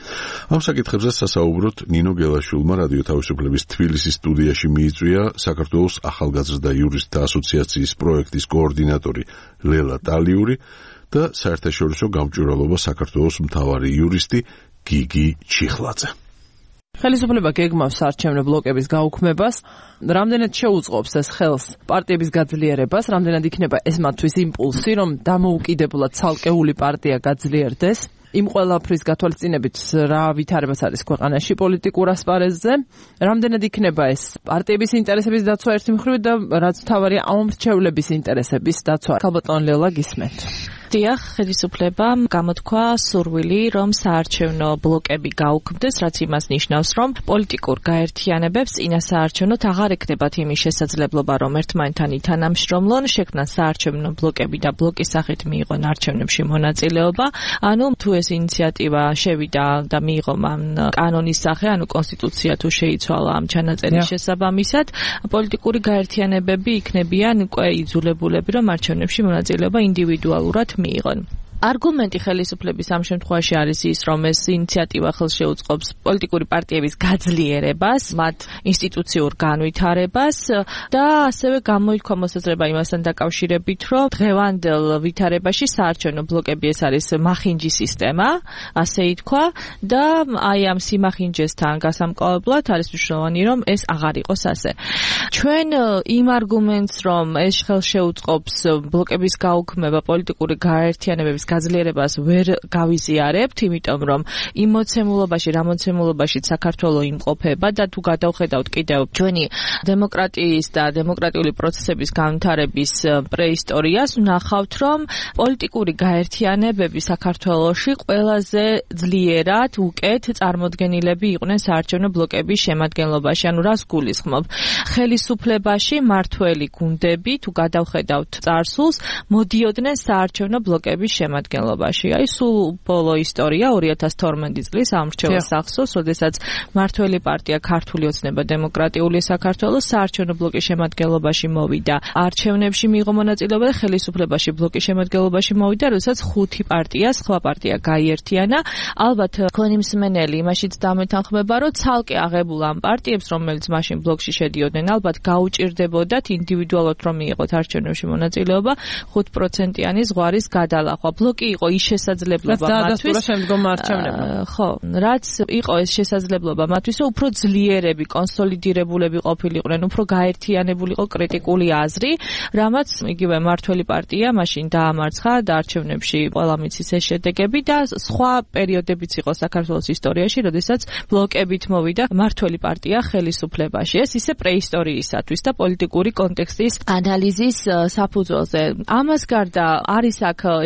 ამ საკითხებზე სასაუბროთ ნინო გელაშვილმა რადიო თავისუფლების თბილისის სტუდიაში მიიწვია საქართველოს ახალგაზრდა იურისტთა ასოციაციის პროექტის კოორდინატორი ლელა ტალიური და საერთაშორისო გამჭვირვალობა საქართველოს მთავარი იურისტი გიგი ჩიხლაძე. ხელისუფლება გეგმავს საარჩევნო ბლოკების გაუქმებას, რამდენად შეუწყობს ეს ხელს პარტიების გაძლიერებას, რამდენად იქნება ეს მათთვის იმპულსი, რომ დამოუკიდებლად ცალკეული პარტია გაძლიერდეს. იმ ყველაფრის გათვალისწინებით რა ვითარებას არის ქვეყანაში პოლიტიკურ ასპარეზზე, რამდენად იქნება ეს პარტიების ინტერესების დაცვა ერთი მხრივ და რაც მთავარია ამომრჩევლების ინტერესების დაცვა. ქალბატონ ლელა გისმენთ. დიახ, ხელისუფლებამ გამოთქვა სურვილი, რომ საარჩევნო ბლოკები გაუქმდეს, რაც იმას ნიშნავს, რომ პოლიტიკურ გაერთიანებებს წინასაარჩევნოდ აღარ ექნებათ იმის შესაძლებლობა, რომ ერთმანეთთან ითანამშრომლონ, შექმნან საარჩევნო ბლოკები და ბლოკის სახით მიიღონ არჩევნებში მონაწილეობა. ანუ თუ ეს ინიციატივა შევიდა და მიიღო მან კანონის სახე, ანუ კონსტიტუცია თუ შეიცვალა ამ ჩანაწერის შესაბამისად, პოლიტიკური გაერთიანებები იქნებიან უკვე იძულებულები, რომ არჩევნებში მონაწილეობა ინდივიდუალურად მიიღონ. არგუმენტი ხელისუფლების ამ შემთხვევაში არის ის, რომ ეს ინიციატივა ხელს შეუწყობს პოლიტიკური პარტიების გაძლიერებას, მათ ინსტიტუციურ განვითარებას და ასევე გამოიქვა მოსაზრება იმასთან დაკავშირებით, რომ დღევანდელ ვითარებაში საარჩევნო ბლოკები ეს არის მახინჯი სისტემა, ასე ითქვა და აი ამ სიმახინჯესთან გასამკლავებლად არის მნიშვნელოვანი, რომ ეს აღარ იყოს ასე. ჩვენ იმ არგუმენტს, რომ ეს ხელს შეუწყობს ბლოკების გაუქმება პოლიტიკური გაერთიანებების გაძლიერებას ვერ გავიზიარებთ, იმიტომ რომ იმ მოცემულობაში, რა მოცემულობაში საქართველო იმყოფება და თუ გადავხედავთ კიდევ ჩვენი დემოკრატიის და დემოკრატიული პროცესების განვითარების პრეისტორიას, ვნახავთ, რომ პოლიტიკური გაერთიანებები საქართველოში ყველაზე ძლიერად უკეთ წარმოდგენილები იყვნენ საარჩევნო ბლოკების შემადგენლობაში. ანუ რას გულისხმობ? ხელისუფლებაში მართველი გუნდები, თუ გადავხედავთ წარსულს, მოდიოდნენ საარჩევნო ბლოკების შემადგენლობაში. აი სულ ბოლო ისტორია ორი ათას თორმეტი წლის ამრჩეველ სახსოვს, როდესაც მართველი პარტია ქართული ოცნება დემოკრატიული საქართველოს საარჩევნო ბლოკის შემადგენლობაში მოვიდა. არჩევნებში მიიღო მონაწილეობა და ხელისუფლებაში ბლოკის შემადგენლობაში მოვიდა, როდესაც ხუთი პარტია, სხვა პარტია გაიერთიანა. ალბათ თქვენი მსმენელი იმაშიც დამეთანხმება, რომ ცალკე აღებულ ამ პარტიებს, რომელიც მაშინ ბლოკში შედიოდნენ, ალბათ გაუჭირდებოდათ ინდივიდუალურად რომ მიიღოთ არჩევნებში მონაწილეობა ხუთ პროცენტიანი ზღვარის გადალახვა. ბლოკი იყო ის შესაძლებლობა მათთვის. ხო, რაც იყო ეს შესაძლებლობა მათთვის, რომ უფრო ძლიერები, კონსოლიდირებულები ყოფილიყვნენ, უფრო გაერთიანებული იყო კრიტიკული აზრი, რამაც იგივე მართველი პარტია მაშინ დაამარცხა და არჩევნებში ყველა მიცის ეს შედეგები და სხვა პერიოდებიც იყო საქართველოს ისტორიაში, როდესაც ბლოკებით მოვიდა მართველი პარტია ხელისუფლებაში. ეს ისე პრეისტორიისათვის და პოლიტიკური კონტექსტის ანალიზის საფუძველზე. ამას გარდა არის აქ ერთი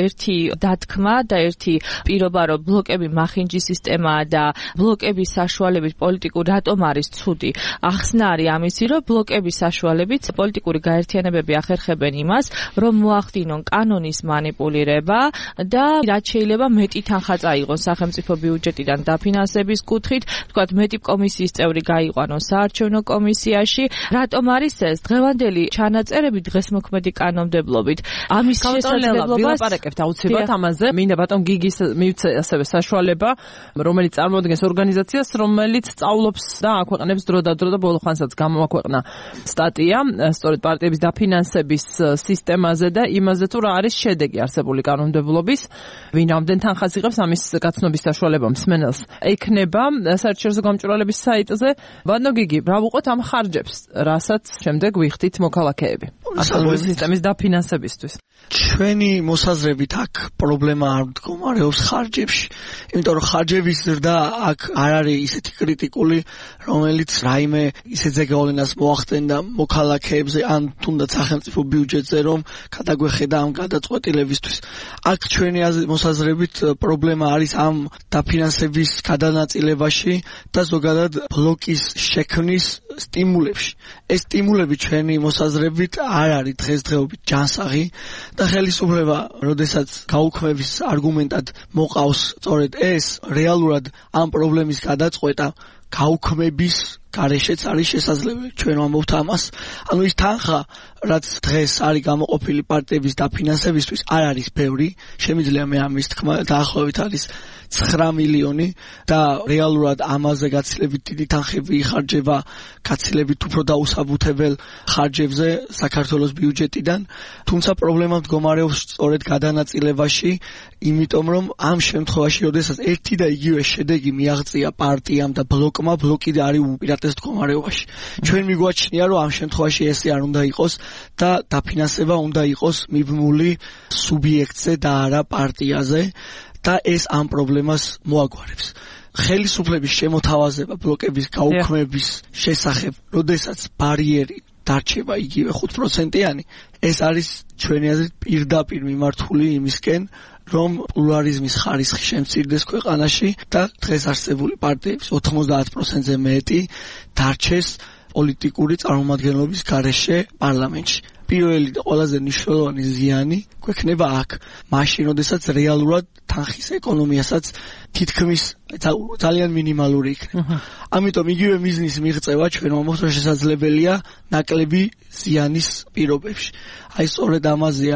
დათქმა და ერთი პირობა, რომ ბლოკები მახინჯი სისტემაა და ბლოკების საშუალებით პოლიტიკურ რატომ არის ცუდი. ახსნა არის ამისი, რომ ბლოკების საშუალებით პოლიტიკური გაერთიანებები ახერხებენ იმას, რომ მოახდინონ კანონის манипулირება და რაც შეიძლება მეტი თანხა წაიღონ სახელმწიფო ბიუჯეტიდან დაფინანსების კუთხით, თქვათ მეტი კომისიის წევრი გაიყვანონ საარჩევნო კომისიაში. რატომ არის ეს? დღევანდელი ჩანაწერები დღესმოქმედი კანონმდებლობით ამის შესაძლებლობას ვილაპარაკებთ აუცილებლად ამაზე. მინდა ბატონ გიგის მივცე ასევე საშუალება, რომელიც წარმოადგენს ორგანიზაციას, რომელიც სწავლობს და აქვეყნებს დრო და დრო და ბოლო ხანსაც გამოაქვეყნა სტატია სწორედ პარტიების დაფინანსების სისტემაზე და იმაზე თუ რა არის შედეგი არსებული კანონმდებლობის, ვინ რამდენ თანხას იღებს ამის გაცნობის საშუალება მსმენელს ექნება საერთაშორისო გამჭვირვალების საიტზე. ბატონო გიგი, რა ვუყოთ ამ ხარჯებს, რასაც შემდეგ ვიხდით მოქალაქეები ასეთი სისტემის დაფინანსებისთვის? ჩვენი მოსაზრებით აქ პრობლემა არ მდგომარეობს ხარჯებში, იმიტომ რომ ხარჯების ზრდა აქ არ არის ისეთი კრიტიკული, რომელიც რაიმე ისეთ ზეგავლენას მოახდენდა მოქალაქეებზე ან თუნდაც სახელმწიფო ბიუჯეტზე, რომ გადაგვეხედა ამ გადაწყვეტილებისთვის. აქ ჩვენი მოსაზრებით პრობლემა არის ამ დაფინანსების გადანაწილებაში და ზოგადად ბლოკის შექმნის სტიმულებში. ეს სტიმულები ჩვენი მოსაზრებით არ არის დღესდღეობით ჯანსაღი და ხელისუფლება, როდესაც გაუქმების არგუმენტად მოყავს სწორედ ეს, რეალურად ამ პრობლემის გადაწყვეტა გაუქმების გარეშეც არის შესაძლებელი. ჩვენ ვამბობთ ამას. ანუ ის თანხა, რაც დღეს არის გამოყოფილი პარტიების დაფინანსებისთვის, არ არის ბევრი. შემიძლია მე ამის თქმა დაახლოებით არის ცხრა მილიონი და რეალურად ამაზე გაცილებით დიდი თანხები იხარჯება გაცილებით უფრო დაუსაბუთებელ ხარჯებზე საქართველოს ბიუჯეტიდან. თუმცა პრობლემა მდგომარეობს სწორედ გადანაწილებაში, იმიტომ რომ ამ შემთხვევაში, როდესაც ერთი და იგივე შედეგი მიაღწია პარტიამ და ბლოკმა, ბლოკი არის უპირატეს მდგომარეობაში. ჩვენ მიგვაჩნია, რომ ამ შემთხვევაში ესე არ უნდა იყოს და დაფინანსება უნდა იყოს მიბმული სუბიექტზე და არა პარტიაზე. და ეს ამ პრობლემას მოაგვარებს. ხელისუფლების შემოთავაზება ბლოკების გაუქმების შესახებ, როდესაც ბარიერი დარჩება იგივე ხუთ პროცენტიანი, ეს არის ჩვენი აზრით პირდაპირ მიმართული იმისკენ, რომ პლურალიზმის ხარისხი შემცირდეს ქვეყანაში და დღეს არსებული პარტიების ოთხმოცდაათ პროცენტზე მეტი დარჩეს პოლიტიკური წარმომადგენლობის გარეშე პარლამენტში. პირველი და ყველაზე მნიშვნელოვანი ზიანი გვექნება აქ, მაშინ, როდესაც რეალურად თანხის ეკონომიასაც თითქმის ძალიან მინიმალური იქნება. ამიტომ იგივე მიზნის მიღწევა ჩვენ ვამბობთ, რომ შესაძლებელია ნაკლები ზიანის პირობებში. აი სწორედ ამაზეა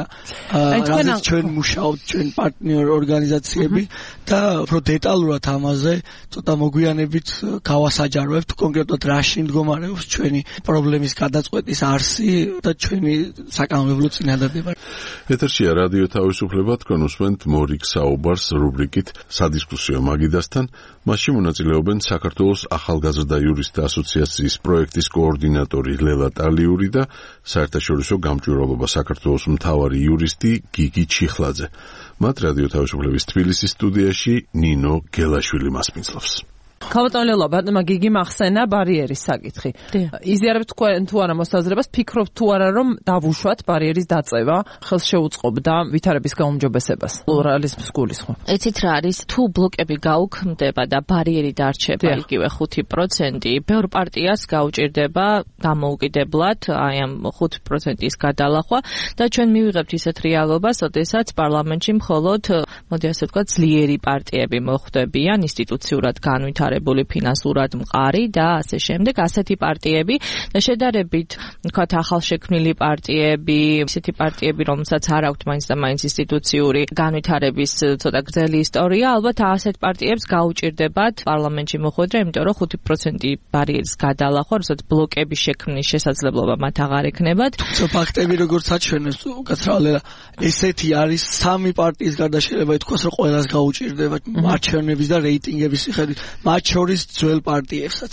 რაზეც ჩვენ მუშაობთ, ჩვენ პარტნიორ ორგანიზაციები და უფრო დეტალურად ამაზე ცოტა მოგვიანებით გავასაჯაროებთ კონკრეტულად რაში მდგომარეობს ჩვენი პრობლემის გადაწყვეტის არსი და ჩვენი საკანონმდებლო წინადადება. ეთერშია რადიო თავისუფლება, თქვენ უსმენთ მორიგ საუბარს რუბრიკით სადისკუსიო მაგიდასთან. მასში მონაწილეობენ საქართველოს ახალგაზრდა იურისტთა ასოციაციის პროექტის კოორდინატორი ლელა ტალიური და საერთაშორისო გამჭვირვალობა საქართველოს მთავარი იურისტი გიგი ჩიხლაძე. მათ რადიო თავისუფლების თბილისის სტუდიაში ნინო გელაშვილი მასპინძლობს. ქალბატონელო, ბატონმა გიგი მახსენა ბარიერის საკითხი. იზიარებთ თქვენ თუ არა მოსაზრებას, ფიქრობთ თუ არა რომ დავუშვათ ბარიერის დაწევა ხელს შეუწყობდა ვითარების გაუმჯობესებას, პლურალიზმს გულისხმობ. ეცით რა არის, თუ ბლოკები გაუქმდება და ბარიერი დარჩება იგივე ხუთი პროცენტი, ბევრ პარტიას გაუჭირდება დამოუკიდებლად აი ამ ხუთ პროცენტის გადალახვა და ჩვენ მივიღებთ ისეთ რეალობას, ოდესაც პარლამენტში მხოლოდ, მოდი ასე ვთქვათ, ძლიერი პარტიები მოხვდებიან ინსტიტუციურად განვითარებული ფინანსურად მყარი და ასე შემდეგ, ასეთი პარტიები და შედარებით ვთქვათ ახალშექმნილი პარტიები, ისეთი პარტიები, რომელსაც არ აქვთ მაინც და მაინც ინსტიტუციური განვითარების ცოტა გრძელი ისტორია, ალბათ ასეთ პარტიებს გაუჭირდებათ პარლამენტში მოხვედრა, იმიტომ რომ ხუთი პროცენტი ბარიერის გადალახვა, როდესაც ბლოკების შექმნის შესაძლებლობა მათ აღარ ექნებათ. თუმცა ფაქტები როგორც აჩვენებს, უკაცრავად ესეთი არის სამი პარტიის გარდა შეიძლება ითქვას, რომ ყველას გაუჭირდება არჩევნების და რეიტინგების მიხედვით. მათ შორის ძველ პარტიებსაც.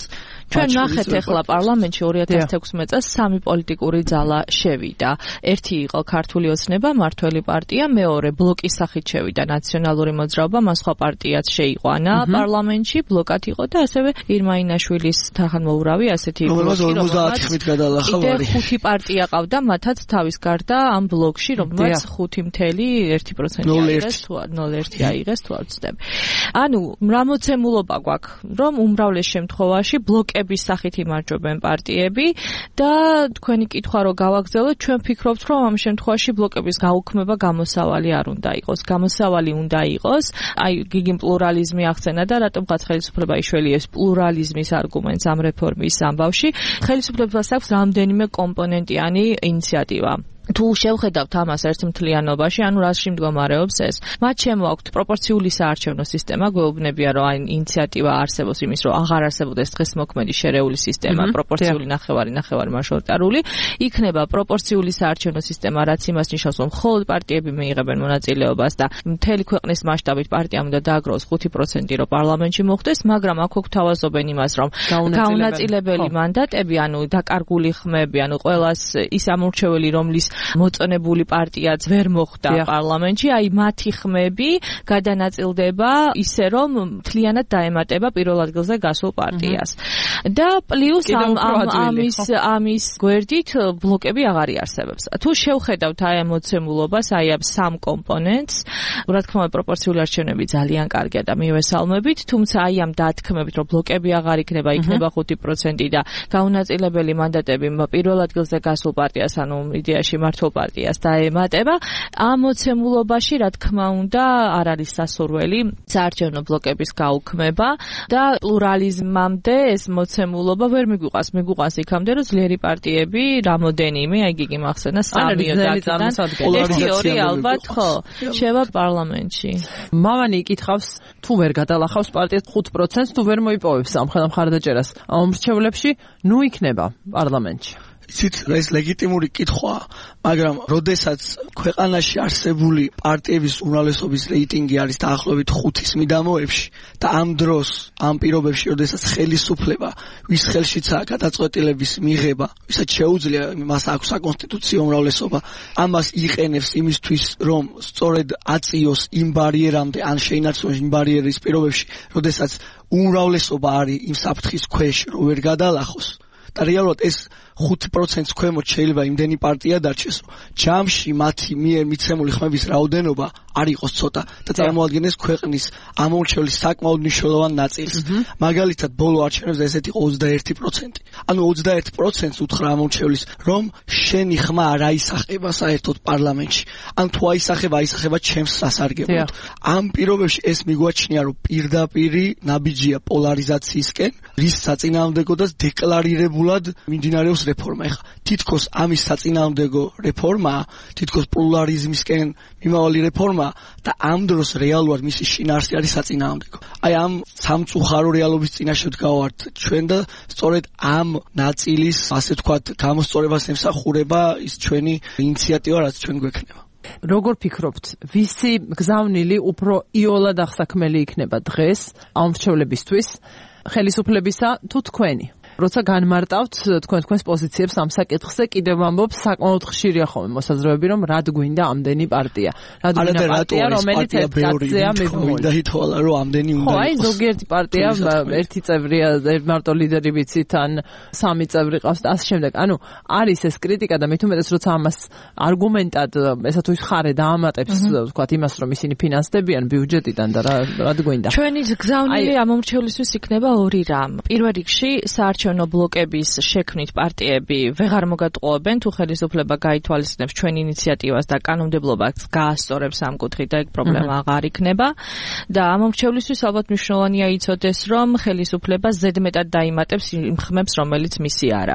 ჩვენ ნახეთ ახლა პარლამენტში ორი ათას თექვსმეტ წელს სამი პოლიტიკური ძალა შევიდა. ერთი იყო ქართული ოცნება, მართველი პარტია, მეორე ბლოკის სახით შევიდა ნაციონალური მოძრაობა, მას სხვა პარტიაც შეიყვანა პარლამენტში, ბლოკად იყო და ასევე ირმა ინაშვილის თანამოურავი ასეთი ბლოკი, რომელსაც კიდე ხუთი პარტია ყავდა, მათაც თავის გარდა ამ ბლოკში, რომელსაც ხუთი ფاصله ერთი პროცენტი აიღეს თუ ნულ ერთი აიღეს თუ არ ვცდები. ანუ რა მოცემულობა გვაქვს, რომ უმრავლეს შემთხვევაში ბლოკების სახით იმარჯვებენ პარტიები და თქვენი კითხვა რო გავაგზავნოთ, ჩვენ ფიქრობთ, რომ ამ შემთხვევაში ბლოკების გაუქმება გამოსავალი არ უნდა იყოს. გამოსავალი უნდა იყოს, აი გიგი პლურალიზმი ახსენა და რატომღაც ხელისუფლება იშველიებს პლურალიზმის არგუმენტს ამ რეფორმის ამბავში. ხელისუფლებას აქვს რამდენიმე კომპონენტიანი ინიციატივა. თუ შევხედავთ ამას ერთმთლიანობაში, ანუ რაში მდგომარეობს ეს, მათ შემოაქვთ პროპორციული საარჩევნო სისტემა, გვეუბნებია, რომ აი ინიციატივა არსებობს იმის, რომ აღარ არსებობდეს დღესმოქმედი შერეული სისტემა, პროპორციული ნახევარი, ნახევარი მაჟორიტარული, იქნება პროპორციული საარჩევნო სისტემა, რაც იმას ნიშნავს, რომ მხოლოდ პარტიები მიიღებენ მონაწილეობას და მთელი ქვეყნის მასშტაბით პარტიამ უნდა დააგროვოს ხუთი პროცენტი, რომ პარლამენტში მოხვდეს, მაგრამ აქ გვთავაზობენ იმას, რომ გაუნაწილებელი მანდატები, ანუ დაკარგული ხმები, ანუ ყველას ის ამორჩეველი, რომლის მოწონებული პარტიაც ვერ მოხვდა პარლამენტში, აი მათი ხმები გადანაწილდება ისე, რომ მთლიანად დაემატება პირველ ადგილზე გასულ პარტიას. და პლუს ამ ამის ამის გვერდით ბლოკები აღარ იარსებებს. თუ შევხედავთ აი მოცემულობას, აი ამ სამ კომპონენტს, რა თქმა უნდა პროპორციული არჩევნები ძალიან კარგია და მივესალმებით, თუმცა აი ამ დათქმებით, რომ ბლოკები აღარ იქნება, იქნება ხუთი პროცენტი და გაუნაწილებელი მანდატები პირველ ადგილზე გასულ პარტიას, ანუ იდეაში მართულ პარტიას დაემატება, ამ მოცემულობაში, რა თქმა უნდა, არ არის სასურველი საარჩევნო ბლოკების გაუქმება და პლურალიზმამდე ეს მოცემულობა ვერ მიგვიყვას, მიგვიყვას იქამდე, რომ ძლიერი პარტიები რამოდენიმე, აი გიგი მახსენა, სამი დაკიდან, ერთი ორი ალბათ, ხო, შევა პარლამენტში. მამანი იკითხავს, თუ ვერ გადალახავს პარტიას ხუთ პროცენტს, თუ ვერ მოიპოვებს ამ მხარდაჭერას ამ მრჩევლებში, ნუ იქნება პარლამენტში. იცით, ეს ლეგიტიმური კითხვაა, მაგრამ როდესაც ქვეყანაში არსებული პარტიების უმრავლესობის რეიტინგი არის დაახლოებით ხუთის მიდამოებში და ამ დროს, ამ პირობებში, როდესაც ხელისუფლება, ვის ხელშიცაა გადაწყვეტილების მიღება, ვისაც შეუძლია, მას აქვს საკონსტიტუციო უმრავლესობა, ამას იყენებს იმისთვის, რომ სწორედ აწიოს იმ ბარიერამდე, ან შეინარჩუნოს იმ ბარიერის პირობებში, როდესაც უმრავლესობა არის იმ საფრთხის ქვეშ, რომ ვერ გადალახოს. და რეალურად ეს ხუთ პროცენტს ქვემოთ შეიძლება იმდენი პარტია დარჩეს, რომ ჯამში მათი მიერ მიცემული ხმების რაოდენობა არ იყოს ცოტა და წარმოადგენდეს ქვეყნის ამორჩევლის საკმაოდ მნიშვნელოვან ნაწილს. მაგალითად, ბოლო არჩევნებზე ესეთ იყო ოცდაერთი პროცენტი. ანუ ოცდაერთ პროცენტს უთხრა ამორჩევლის, რომ შენი ხმა არ აისახება საერთოდ პარლამენტში. ან თუ აისახება, აისახება ჩემს სასარგებლოდ. ამ პირობებში ეს მიგვაჩნია, რომ პირდაპირი ნაბიჯია პოლარიზაციისკენ, რის საწინააღმდეგოდაც დეკლარირებულად მიმდინარეობს რეფორმა. ეხლა თითქოს ამის საწინააღმდეგო რეფორმაა, თითქოს პლურალიზმისკენ მიმავალი რეფორმა და ამ დროს რეალურად მისი შინაარსი არის საწინააღმდეგო. აი ამ სამწუხარო რეალობის წინაშე ვდგავართ ჩვენ და სწორედ ამ ნაწილის, ასე ვთქვათ, გამოსწორებას ემსახურება ის ჩვენი ინიციატივა, რაც ჩვენ გვექნება. როგორ ფიქრობთ, ვისი გზავნილი უფრო იოლად აღსაქმელი იქნება დღეს ამ მრჩევლებისთვის, ხელისუფლებისა თუ თქვენი? როცა განმარტავთ თქვენ თქვენს პოზიციებს ამ საკითხზე, კიდევ ვამბობ, საკმაოდ ხშირია ხოლმე მოსაზრებები, რომ რად გვინდა ამდენი პარტია. რად გვინდა პარტია, რომელიც ერთ კაცზეა მიბმული. ითვალა, რომ ამდენი უნდა იყოს. ხო, აი ზოგიერთი პარტია ერთი წევრია, მარტო ლიდერი ვიცით, ან სამი წევრი ყავს და ასე შემდეგ. ანუ არის ეს კრიტიკა და მით უმეტეს როცა ამას არგუმენტად ესა თუ ხარე დაამატებს, ვთქვათ, იმას, რომ ისინი ფინანსდებიან ბიუჯეტიდან და რად გვინდა. ჩვენი გზავნილი ამომრჩევლისთვის იქნება ორი რამ. პირველ რიგში საარჩევნო ბლოკების შექმნით პარტიები ვეღარ მოგატყუებენ, თუ ხელისუფლება გაითვალისწინებს ჩვენ ინიციატივას და კანონმდებლობას გაასწორებს ამ კუთხით და ეგ პრობლემა აღარ იქნება. და ამომრჩევლისთვის ალბათ მნიშვნელოვანია იცოდეს, რომ ხელისუფლება ზედმეტად დაიმატებს იმ ხმებს, რომელიც მისი არ არის.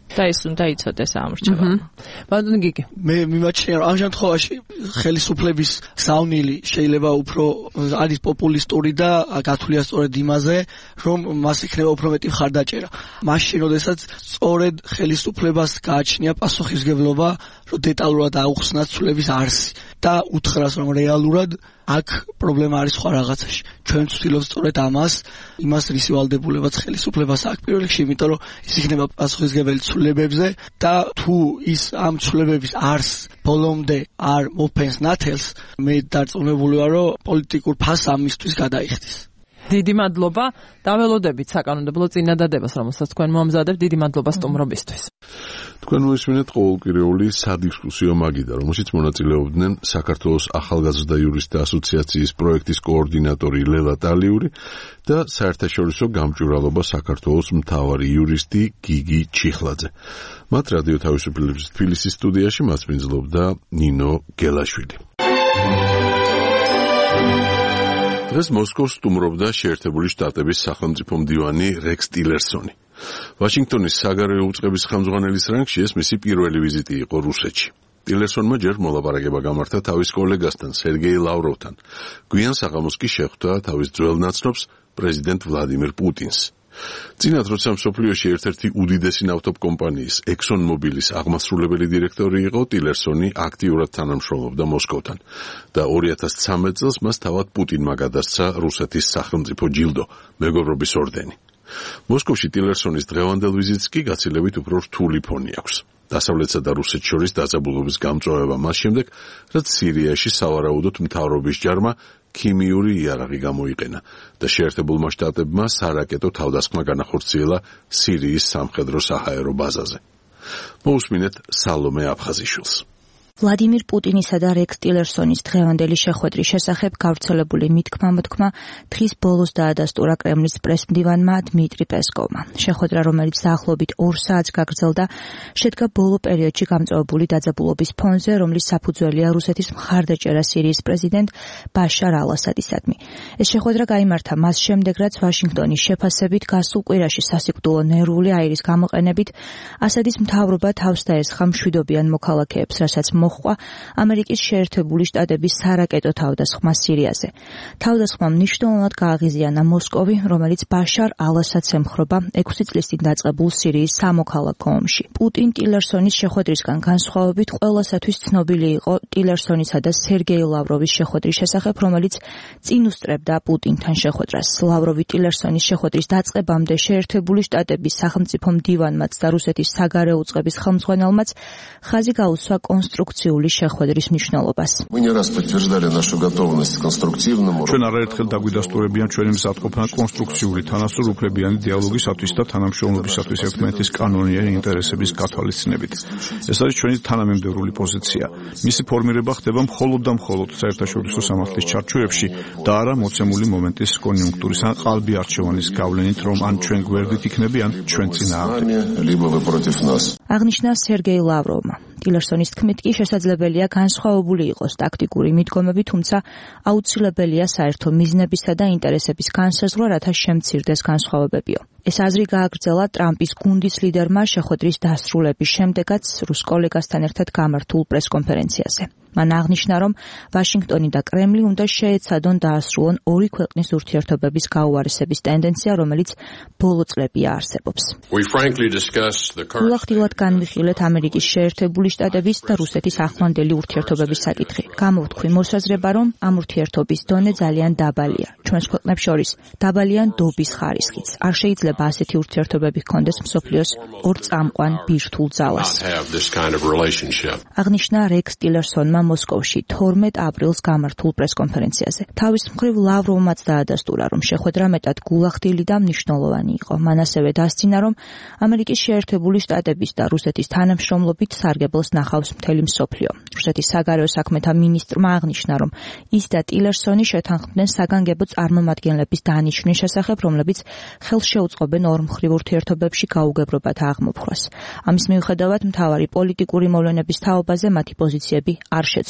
და ის უნდა იცოდეს ამრჩევა. ბატონო გიგი, მე მიმაჩნია რომ ამ შემთხვევაში ხელისუფლების გზავნილი შეიძლება უფრო არის პოპულისტური და გათვლილია სწორედ იმაზე, რომ მას იქნება უფრო მეტი მხარდაჭერა. მაშინ, როდესაც სწორედ ხელისუფლებას გააჩნია პასუხისმგებლობა, რომ დეტალურად აუხსნათ ცვლილების არსი და უთხრას, რომ რეალურად აქ პრობლემა არის სხვა რაღაცაში. ჩვენ ვცდილობთ სწორედ ამას, იმას რისი ვალდებულებაც ხელისუფლებას აქვს პირველ რიგში, იმიტომ რომ ის იქნება პასუხისმგებელი ცვლილებებზე და თუ ის ამ ცვლილებების არსს ბოლომდე არ მოფენს ნათელს, მე დარწმუნებული ვარ, რომ პოლიტიკურ ფასს ამისთვის გადაიხდის. დიდი მადლობა. დაველოდებით საკანონმდებლო წინადადებას, რომელსაც თქვენ მოამზადებთ. დიდი მადლობა სტუმრობისთვის. თქვენ მოისმინეთ ყოველკვირეული სადისკუსიო მაგიდა, რომელშიც მონაწილეობდნენ საქართველოს ახალგაზრდა იურისტთა ასოციაციის პროექტის კოორდინატორი ლელა ტალიური და საერთაშორისო გამჭვირვალობა საქართველოს მთავარი იურისტი გიგი ჩიხლაძე. მათ რადიო თავისუფლების თბილისის სტუდიაში მასპინძლობდა ნინო გელაშვილი. დღეს მოსკოვს სტუმრობდა შეერთებული შტატების სახელმწიფო მდივანი რექს ტილერსონი. ვაშინგტონის საგარეო უწყების ხელმძღვანელის რანგში ეს მისი პირველი ვიზიტი იყო რუსეთში. ტილერსონმა ჯერ მოლაპარაკება გამართა თავის კოლეგასთან სერგეი ლავროვთან. გვიან საღამოს კი შეხვდა თავის ძველ ნაცნობს პრეზიდენტ ვლადიმირ პუტინს. წინათ როცა მსოფლიოში ერთ-ერთი უდიდესი ნავთობკომპანიის ექსონ მობილის აღმასრულებელი დირექტორი იყო, ტილერსონი აქტიურად თანამშრომლობდა მოსკოვთან და ორი ათას ცხრამეტ წელს მას თავად პუტინმა გადასცა რუსეთის სახელმწიფო ჯილდო, მეგობრობის ორდენი. მოსკოვში ტილერსონის დღევანდელ ვიზიტს კი გაცილებით უფრო რთული ფონი აქვს. დასავლეთსა და რუსეთს შორის დაძაბულობის გამწვავება მას შემდეგ, რაც სირიაში სავარაუდოდ მთავრობის ჯარმა ქიმიური იარაღი გამოიყენა და შეერთებულმა შტატებმა სარაკეტო თავდასხმა განახორციელა სირიის სამხედრო-საჰაერო ბაზაზე. მოусმინეთ სალომე აფხაზიშვილს. ვლადიმირ პუტინისა და რექს ტილერსონის დღევანდელი შეხვედრის შესახებ გავრცელებული მითქმა-მოთქმა დღის ბოლოს დაადასტურა კრემლის პრესმდივანმა დმიტრი პესკოვმა. შეხვედრა, რომელიც დაახლოებით ორ საათს გაგრძელდა, შედგა ბოლო პერიოდში გამწვავებული დაძაბულობის ფონზე, რომლის საფუძველია რუსეთის მხარდაჭერა სირიის პრეზიდენტ ბაშარ ალ-ასადისადმი. ეს შეხვედრა გაიმართა მას შემდეგ, რაც ვაშინგტონის შეფასებით გასულ კვირაში სასიკვდილო ნერვული აირის გამოყენებით ასადის მთავრობა თავს დაესხა მშვიდობიან მოქალაქეებს, რასაც მოხდა ამერიკის შეერთებული შტატების სარაკეტო თავდასხმა სირიაზე. თავდასხმა მნიშვნელოვნად გააღიზიანა მოსკოვი, რომელიც ბაშარ ალ-ასადს ემხრობა ექვსი წლის წინ დაწყებულ სირიის სამოქალაქო ომში. პუტინ ტილერსონის შეხვედრისგან განსხვავებით ყველასათვის ცნობილი იყო ტილერსონისა და სერგეი ლავროვის შეხვედრის შესახებ, რომელიც წინ უსწრებდა პუტინთან შეხვედრას. ლავროვი ტილერსონის შეხვედრის დაწყებამდე შეერთებული შტატების სახელმწიფო მდივანმაც და რუსეთის საგარეო უწყების ხელმძღვანელმაც ხაზი გაუსვა კონსტრუქციული შეხვედრის მნიშვნელობას. ჩვენ არაერთხელ დაგვიდასტურებიან ჩვენი მზადყოფნა კონსტრუქციული თანასწორუფლებიანი დიალოგისათვის და თანამშრომლობისათვის ერთმანეთის კანონიერი ინტერესების გათვალისწინებით. ეს არის ჩვენი თანამიმდევრული პოზიცია. მისი ფორმირება ხდება მხოლოდ და მხოლოდ საერთაშორისო სამართლის ჩარჩოებში და არა მოცემული მომენტის კონიუნქტურის ან ყალბი არჩევანის გავლენით, რომ ან ჩვენ გვერდით იქნებიან, ჩვენ წინააღმდეგ. აღნიშნა სერგეი ლავროვმა. ტილერსონის თქმით კი შესაძლებელია განსხვავებული იყოს ტაქტიკური მიდგომები, თუმცა აუცილებელია საერთო მიზნებისა და ინტერესების განსაზღვრა, რათა შემცირდეს განსხვავებებიო. ეს აზრი გააგრძელა ტრამპის გუნდის ლიდერმა შეხვედრის დასრულების შემდეგაც რუს კოლეგასთან ერთად გამართულ პრესკონფერენციაზე. მან აღნიშნა, რომ ვაშინგტონი და კრემლი უნდა შეეცადონ დაასრულონ ორი ქვეყნის ურთიერთობების გაუარესების ტენდენცია, რომელიც ბოლო წლებია არსებობს. გულახდილად განვიხილეთ ამერიკის შეერთებული შტატების და რუსეთის ახლანდელი ურთიერთობების საკითხი. გამოვთქვი მოსაზრება, რომ ამ ურთიერთობის დონე ძალიან დაბალია. ჩვენს ქვეყნებს შორის დაბალია ნდობის ხარისხიც. არ შეიძლება ასეთი ურთიერთობები ჰქონდეს მსოფლიოს ორ წამყვან ბირთვულ ძალას. აღნიშნა რექს ტილერსონმა მოსკოვში თორმეტ აპრილს გამართულ პრესკონფერენციაზე. თავის მხრივ ლავროვმაც დაადასტურა, რომ შეხვედრა მეტად გულახდილი და მნიშვნელოვანი იყო. მან ასევე დასძინა, რომ ამერიკის შეერთებული შტატების და რუსეთის თანამშრომლობით სარგებელს ნახავს მთელი მსოფლიო. რუსეთის საგარეო საქმეთა მინისტრმა აღნიშნა, რომ ის და ტილერსონი შეთანხმდნენ საგანგებო წარმომადგენლების დანიშვნის შესახებ, რომლებიც ხელს შეუწყობენ ორმხრივ ურთიერთობებში გაუგებრობათა აღმოფხვას. ამის მიუხედავად, მთავარი პოლიტიკური მოვლენების თაობაზე მათი პოზიციები არ შეცვლილა.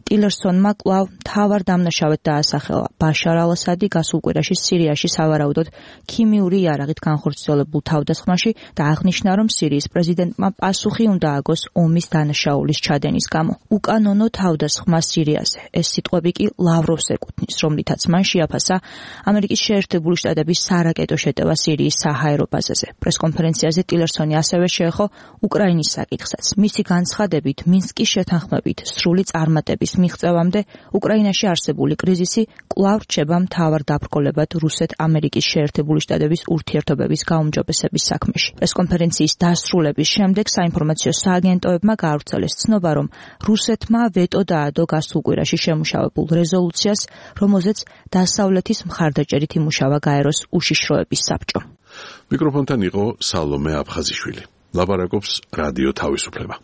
ტილერსონმა კვლავ მთავარ დამნაშავედ დაასახელა ბაშარ ალ-ასადი გასულ კვირაში სირიაში სავარაუდოდ ქიმიური იარაღით განხორციელებულ თავდასხმაში და აღნიშნა, რომ სირიის პრეზიდენტმა პასუხი უნდა აგოს ომის დანაშაულის ჩადენის გამო. უკანონო თავდასხმა სირიაზე. ეს სიტყვები კი ლავროვს ეკუთვნის, რომლითაც მან შეაფასა ამერიკის შეერთებული შტატების სარაკეტო შეტევა სირიის საჰაერო ბაზაზე. პრესკონფერენციაზე ტილერსონი ასევე შეეხო უკრაინის საკითხსაც. მისი განცხადებით, მინსკის შეთანხმებით სრული წარმატების მიღწევამდე უკრაინაში არსებული კრიზისი კვლავ რჩება მთავარ დაბრკოლებად რუსეთ-ამერიკის შეერთებული შტატების ურთიერთობების გაუმჯობესების საქმეში. პრესკონფერენციის დასრულების შემდეგ საინფორმაციო სააგენტოებმა გაავრცელეს ცნობა, რომ რუსეთმა ვეტო დაადო გასულ კვირაში შემუშავებულ რეზოლუციას, რომელზეც დასავლეთის მხარდაჭერით იმუშავა გაეროს უშიშროების საბჭო. მიკროფონთან იყო სალომე აფხაზიშვილი. ლაპარაკობს რადიო თავისუფლება.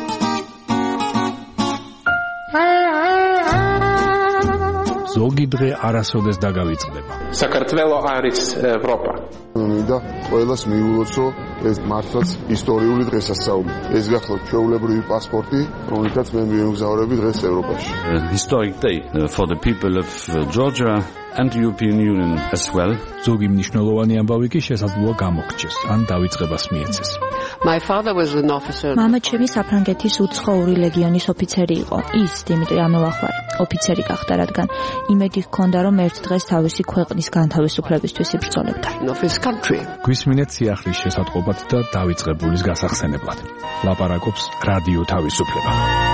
ზოგი დღე არასოდეს დაგავიწყდება. საქართველო არის ევროპა. მინდა ყველას მიულოცო ეს მართლაც ისტორიული დღესასწაული. ეს გახლავთ ჩვეულებრივი პასპორტი, რომელითაც მე მივემგზავრები დღეს ევროპაში. Historic day for the people of Georgia and the European Union as well. ზოგი მნიშვნელოვანი ამბავი კი შესაძლოა გამოგრჩეს, ან დავიწყებას მიეცეს. My father was an officer. მამა ჩემი საფრანგეთის უცხოური ლეგიონის ოფიცერი იყო. ის დიმიტრი ამელახვარი ოფიცერი გახდა, რადგან იმედი ჰქონდა, რომ ერთ დღეს თავისი ქვეყნის განთავისუფლებისთვის იბრძოლებდა. გვისმინეთ სიახლის შესატყობად და დავიწყებულის გასახსენებლად. ლაპარაკობს რადიო თავისუფლება.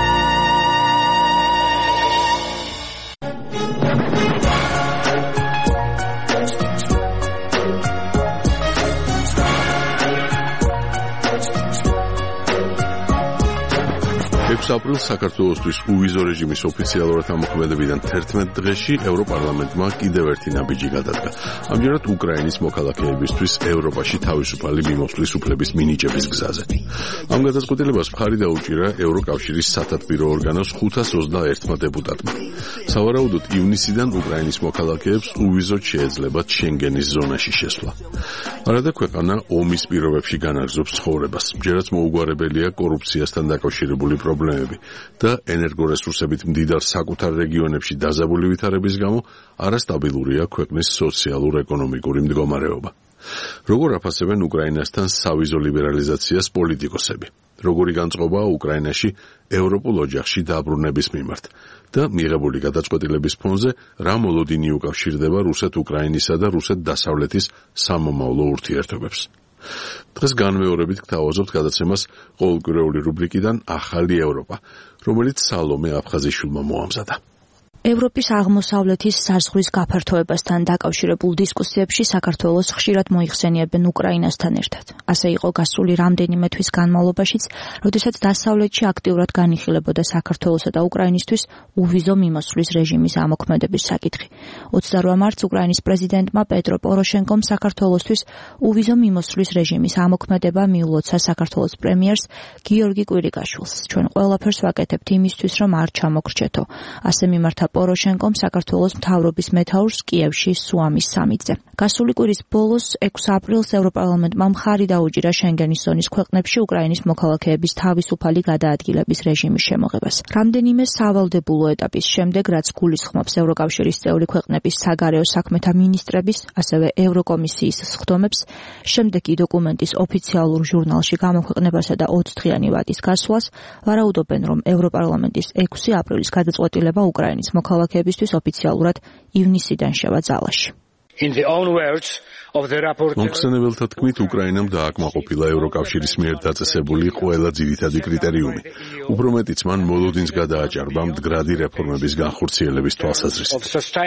ექვსი აპრილს საქართველოსთვის უვიზო რეჟიმის ოფიციალურად ამოქმედებიდან თერთმეტ დღეში ევროპარლამენტმა კიდევ ერთი ნაბიჯი გადადგა. ამჯერად უკრაინის მოქალაქეებისთვის ევროპაში თავისუფალი მიმოსვლის უფლების მინიჭების გზაზე. ამ გადაწყვეტილებას მხარი დაუჭირა ევროკავშირის სათათბირო ორგანოს ხუთას ოცდაერთმა დეპუტატმა. სავარაუდოდ ივნისიდან უკრაინის მოქალაქეებს უვიზოდ შეეძლებათ შენგენის ზონაში შესვლა. არადა ქვეყანა ომის პირობებში განაგრძობს ცხოვრებას. ჯერაც მოუგვარებელია კორუფციასთან დაკავშირებული პრობლემები და ენერგორესურსებით მდიდარ საკუთარ რეგიონებში დაზაბული ვითარების გამო არასტაბილურია ქვეყნის სოციალურ-ეკონომიკური მდგომარეობა. როგორ აფასებენ უკრაინასთან სავიზო ლიბერალიზაციას პოლიტიკოსები? როგორი განწყობაა უკრაინაში ევროპულ ოჯახში დაბრუნების მიმართ და მიღებული გადაწყვეტილების ფონზე რა მოლოდინი უკავშირდება რუსეთ-უკრაინისა და რუსეთ-დასავლეთის სამომავლო ურთიერთობებს? დღეს განმეორებით გთავაზობთ გადაცემას ყოველკვირეული რუბრიკიდან ახალი ევროპა, რომელიც სალომე აფხაზიშვილმა მოამზადა. ევროპის აღმოსავლეთის საზღვრის გაფართოებასთან დაკავშირებულ დისკუსიებში საქართველოს ხშირად მოიხსენიებენ უკრაინასთან ერთად. ასე იყო გასული რამდენიმე თვის განმავლობაშიც, როდესაც დასავლეთში აქტიურად განიხილებოდა საქართველოსა და უკრაინისთვის უვიზო მიმოსვლის რეჟიმის ამოქმედების საკითხი. ოცდარვა მარტს უკრაინის პრეზიდენტმა პეტრო პოროშენკომ საქართველოსთვის უვიზო მიმოსვლის რეჟიმის ამოქმედება მიულოცა საქართველოს პრემიერს გიორგი კვირიკაშვილს. ჩვენ ყველაფერს ვაკეთებთ იმისთვის, რომ არ ჩამოგრჩეთო. ასე მიმართა პოროშენკომ საქართველოს მთავრობის მეთაურს კიევში სუამის სამიტზე. გასული კვირის ბოლოს ექვსი აპრილს ევროპარლამენტმა მხარი დაუჭირა შენგენის ზონის ქვეყნებში უკრაინის მოქალაქეების თავისუფალი გადაადგილების რეჟიმის შემოღებას. რამდენიმე სავალდებულო ეტაპის შემდეგ, რაც გულისხმობს ევროკავშირის წევრი ქვეყნების საგარეო საქმეთა მინისტრების, ასევე ევროკომისიის სხდომებს, შემდეგი დოკუმენტის ოფიციალურ ჟურნალში გამოქვეყნებასა და ოცდღიანი ვადის გასვლას, ვარაუდობენ, რომ ევროპარლამენტის ექვსი აპრილის გადაწყვეტილება უკრაინის მოქალაქეებისთვის ოფიციალურად ივნისიდან შევა ძალაში. In the own words of the rapporteur, მომხსენებელთა თქმით, უკრაინამ დააკმაყოფილა ევროკავშირის მიერ დაწესებული ყველა ძირითადი კრიტერიუმი. უფრო მეტიც, მან მოლოდინს გადააჭარბა მდგრადი რეფორმების განხორციელების თვალსაზრისით.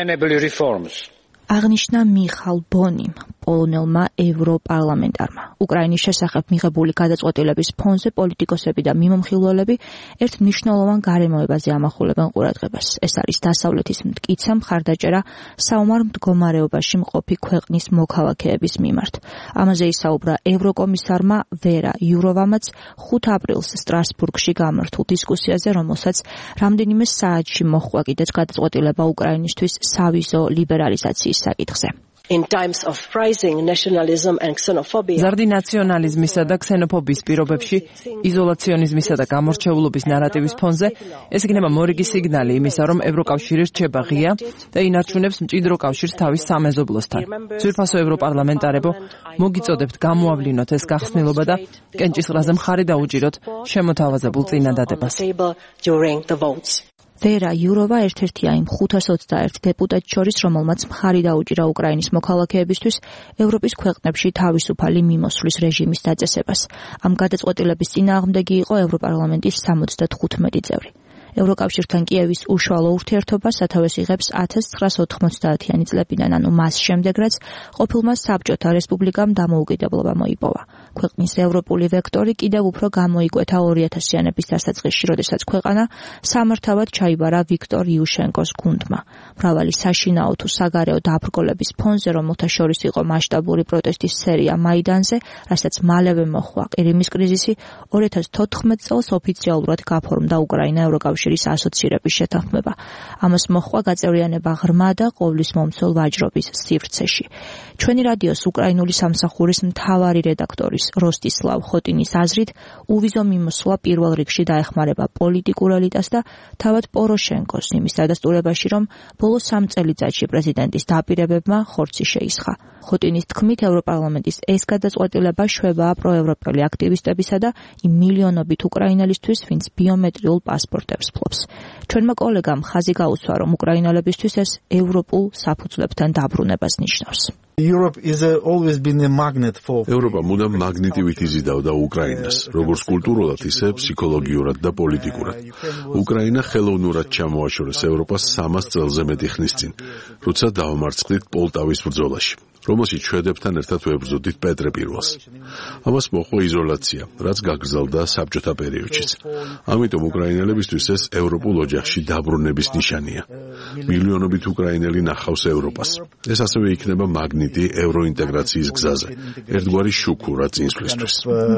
აღნიშნა მიხალ ბონიმ, პოლონელმა ევროპარლამენტარმა. უკრაინის შესახებ მიღებული გადაწყვეტილების ფონზე პოლიტიკოსები და მიმომხილველები ერთ მნიშვნელოვან გარემოებაზე ამახვილებენ ყურადღებას. ეს არის დასავლეთის მტკიცე მხარდაჭერა საომარ მდგომარეობაში მყოფი ქვეყნის მოქალაქეების მიმართ. ამაზე ისაუბრა ევროკომისარმა ვერა იუროვამაც ხუთი აპრილს სტრასბურგში გამართულ დისკუსიაზე, რომელსაც რამდენიმე საათში მოჰყვა კიდეც გადაწყვეტილება უკრაინისთვის სავიზო ლიბერალიზაციის საკითხზე. In times of rising nationalism and xenophobia. ზარდი ნაციონალიზმისა და ქსენოფობიის პირობებში, იზოლაციონიზმისა და გამორჩეულობის ნარატივის ფონზე, ეს იქნება მორიგი სიგნალი იმისა, რომ ევროკავშირი რჩება ღია და ინარჩუნებს მჭიდრო კავშირს თავის სამეზობლოსთან. ძვირფასო ევროპარლამენტარებო, მოგიწოდებთ გამოავლინოთ ეს გახსნილობა და კენჭისყრაზე მხარი დაუჭიროთ შემოთავაზებულ წინადადებას. ვერა იუროვა ერთ-ერთია იმ ხუთას ოცდაერთ დეპუტატს შორის, რომელმაც მხარი დაუჭირა უკრაინის მოქალაქეებისთვის ევროპის ქვეყნებში თავისუფალი მიმოსვლის რეჟიმის დაწესებას. ამ გადაწყვეტილების წინააღმდეგი იყო ევროპარლამენტის სამოცდათხუთმეტი წევრი. ევროკავშირთან კიევის უშუალო ურთიერთობა სათავეს იღებს ათას ცხრაასა ოთხმოცდაათიანი წლებიდან, ანუ მას შემდეგ, რაც ყოფილმა საბჭოთა რესპუბლიკამ დამოუკიდებლობა მოიპოვა. ქვეყნის ევროპული ვექტორი კიდევ უფრო გამოიკვეთა ორი ათასიანების დასაწყისში, როდესაც ქვეყანა სამართავად ჩაიბარა ვიქტორ იუშენკოს გუნდმა. მრავალი საშინაო თუ საგარეო დაბრკოლების ფონზე, რომელთა შორის იყო მასშტაბური პროტესტის სერია მაიდანზე, რასაც მალევე მოჰყვა ყირიმის კრიზისი, ორი ათას თოთხმეტ წელს ოფიციალურად გაფორმდა უკრაინა ევროკავშირის ასოცირების შეთანხმება. ამას მოჰყვა გაწევრიანება ღრმა და ყოვლის მომცველ ვაჯრობის სივრცეში. ჩვენი რადიოს უკრაინული სამსახურის მთავარი რედაქტორის როსტისლავ ხოტინის აზრით, უვიზო მიმოსვლა პირველ რიგში დაეხმარება პოლიტიკურ ელიტას და თავად პოროშენკოს იმის დადასტურებაში, რომ ბოლო სამ წელიწადში პრეზიდენტის დაპირებებმა ხორცი შეისხა. ხოტინის თქმით, ევროპარლამენტის ეს გადაწყვეტილება შვებაა პროევროპელი აქტივისტებისა და იმ მილიონობით უკრაინელისთვის, ვინც ბიომეტრიულ პასპორტებს ფლობს. ჩვენმა კოლეგამ ხაზი გაუსვა, რომ უკრაინელებისთვის ეს ევროპულ საფუძვლებთან დაბრუნებას ნიშნავს. ევროპა მუდამ მაგნიტივით იზიდავდა უკრაინას, როგორც კულტურულად, ისე ფსიქოლოგიურად და პოლიტიკურად. უკრაინა ხელოვნურად ჩამოაშორეს ევროპას სამას წელზე მეტი ხნის წინ, როცა დაამარცხდით პოლტავის ბრძოლაში, რომელშიც შვედებთან ერთად ვებრძოდით პეტრე პირველს. ამას მოჰყვა იზოლაცია, რაც გაგრძელდა საბჭოთა პერიოდშიც. ამიტომ უკრაინელებისთვის ეს ევროპულ ოჯახში დაბრუნების ნიშანია. მილიონობით უკრაინელი ნახავს ევროპას. ეს ასევე იქნება მაგნიტი ევროინტეგრაციის გზაზე, ერთგვარი შუქურა წინსვლისთვის.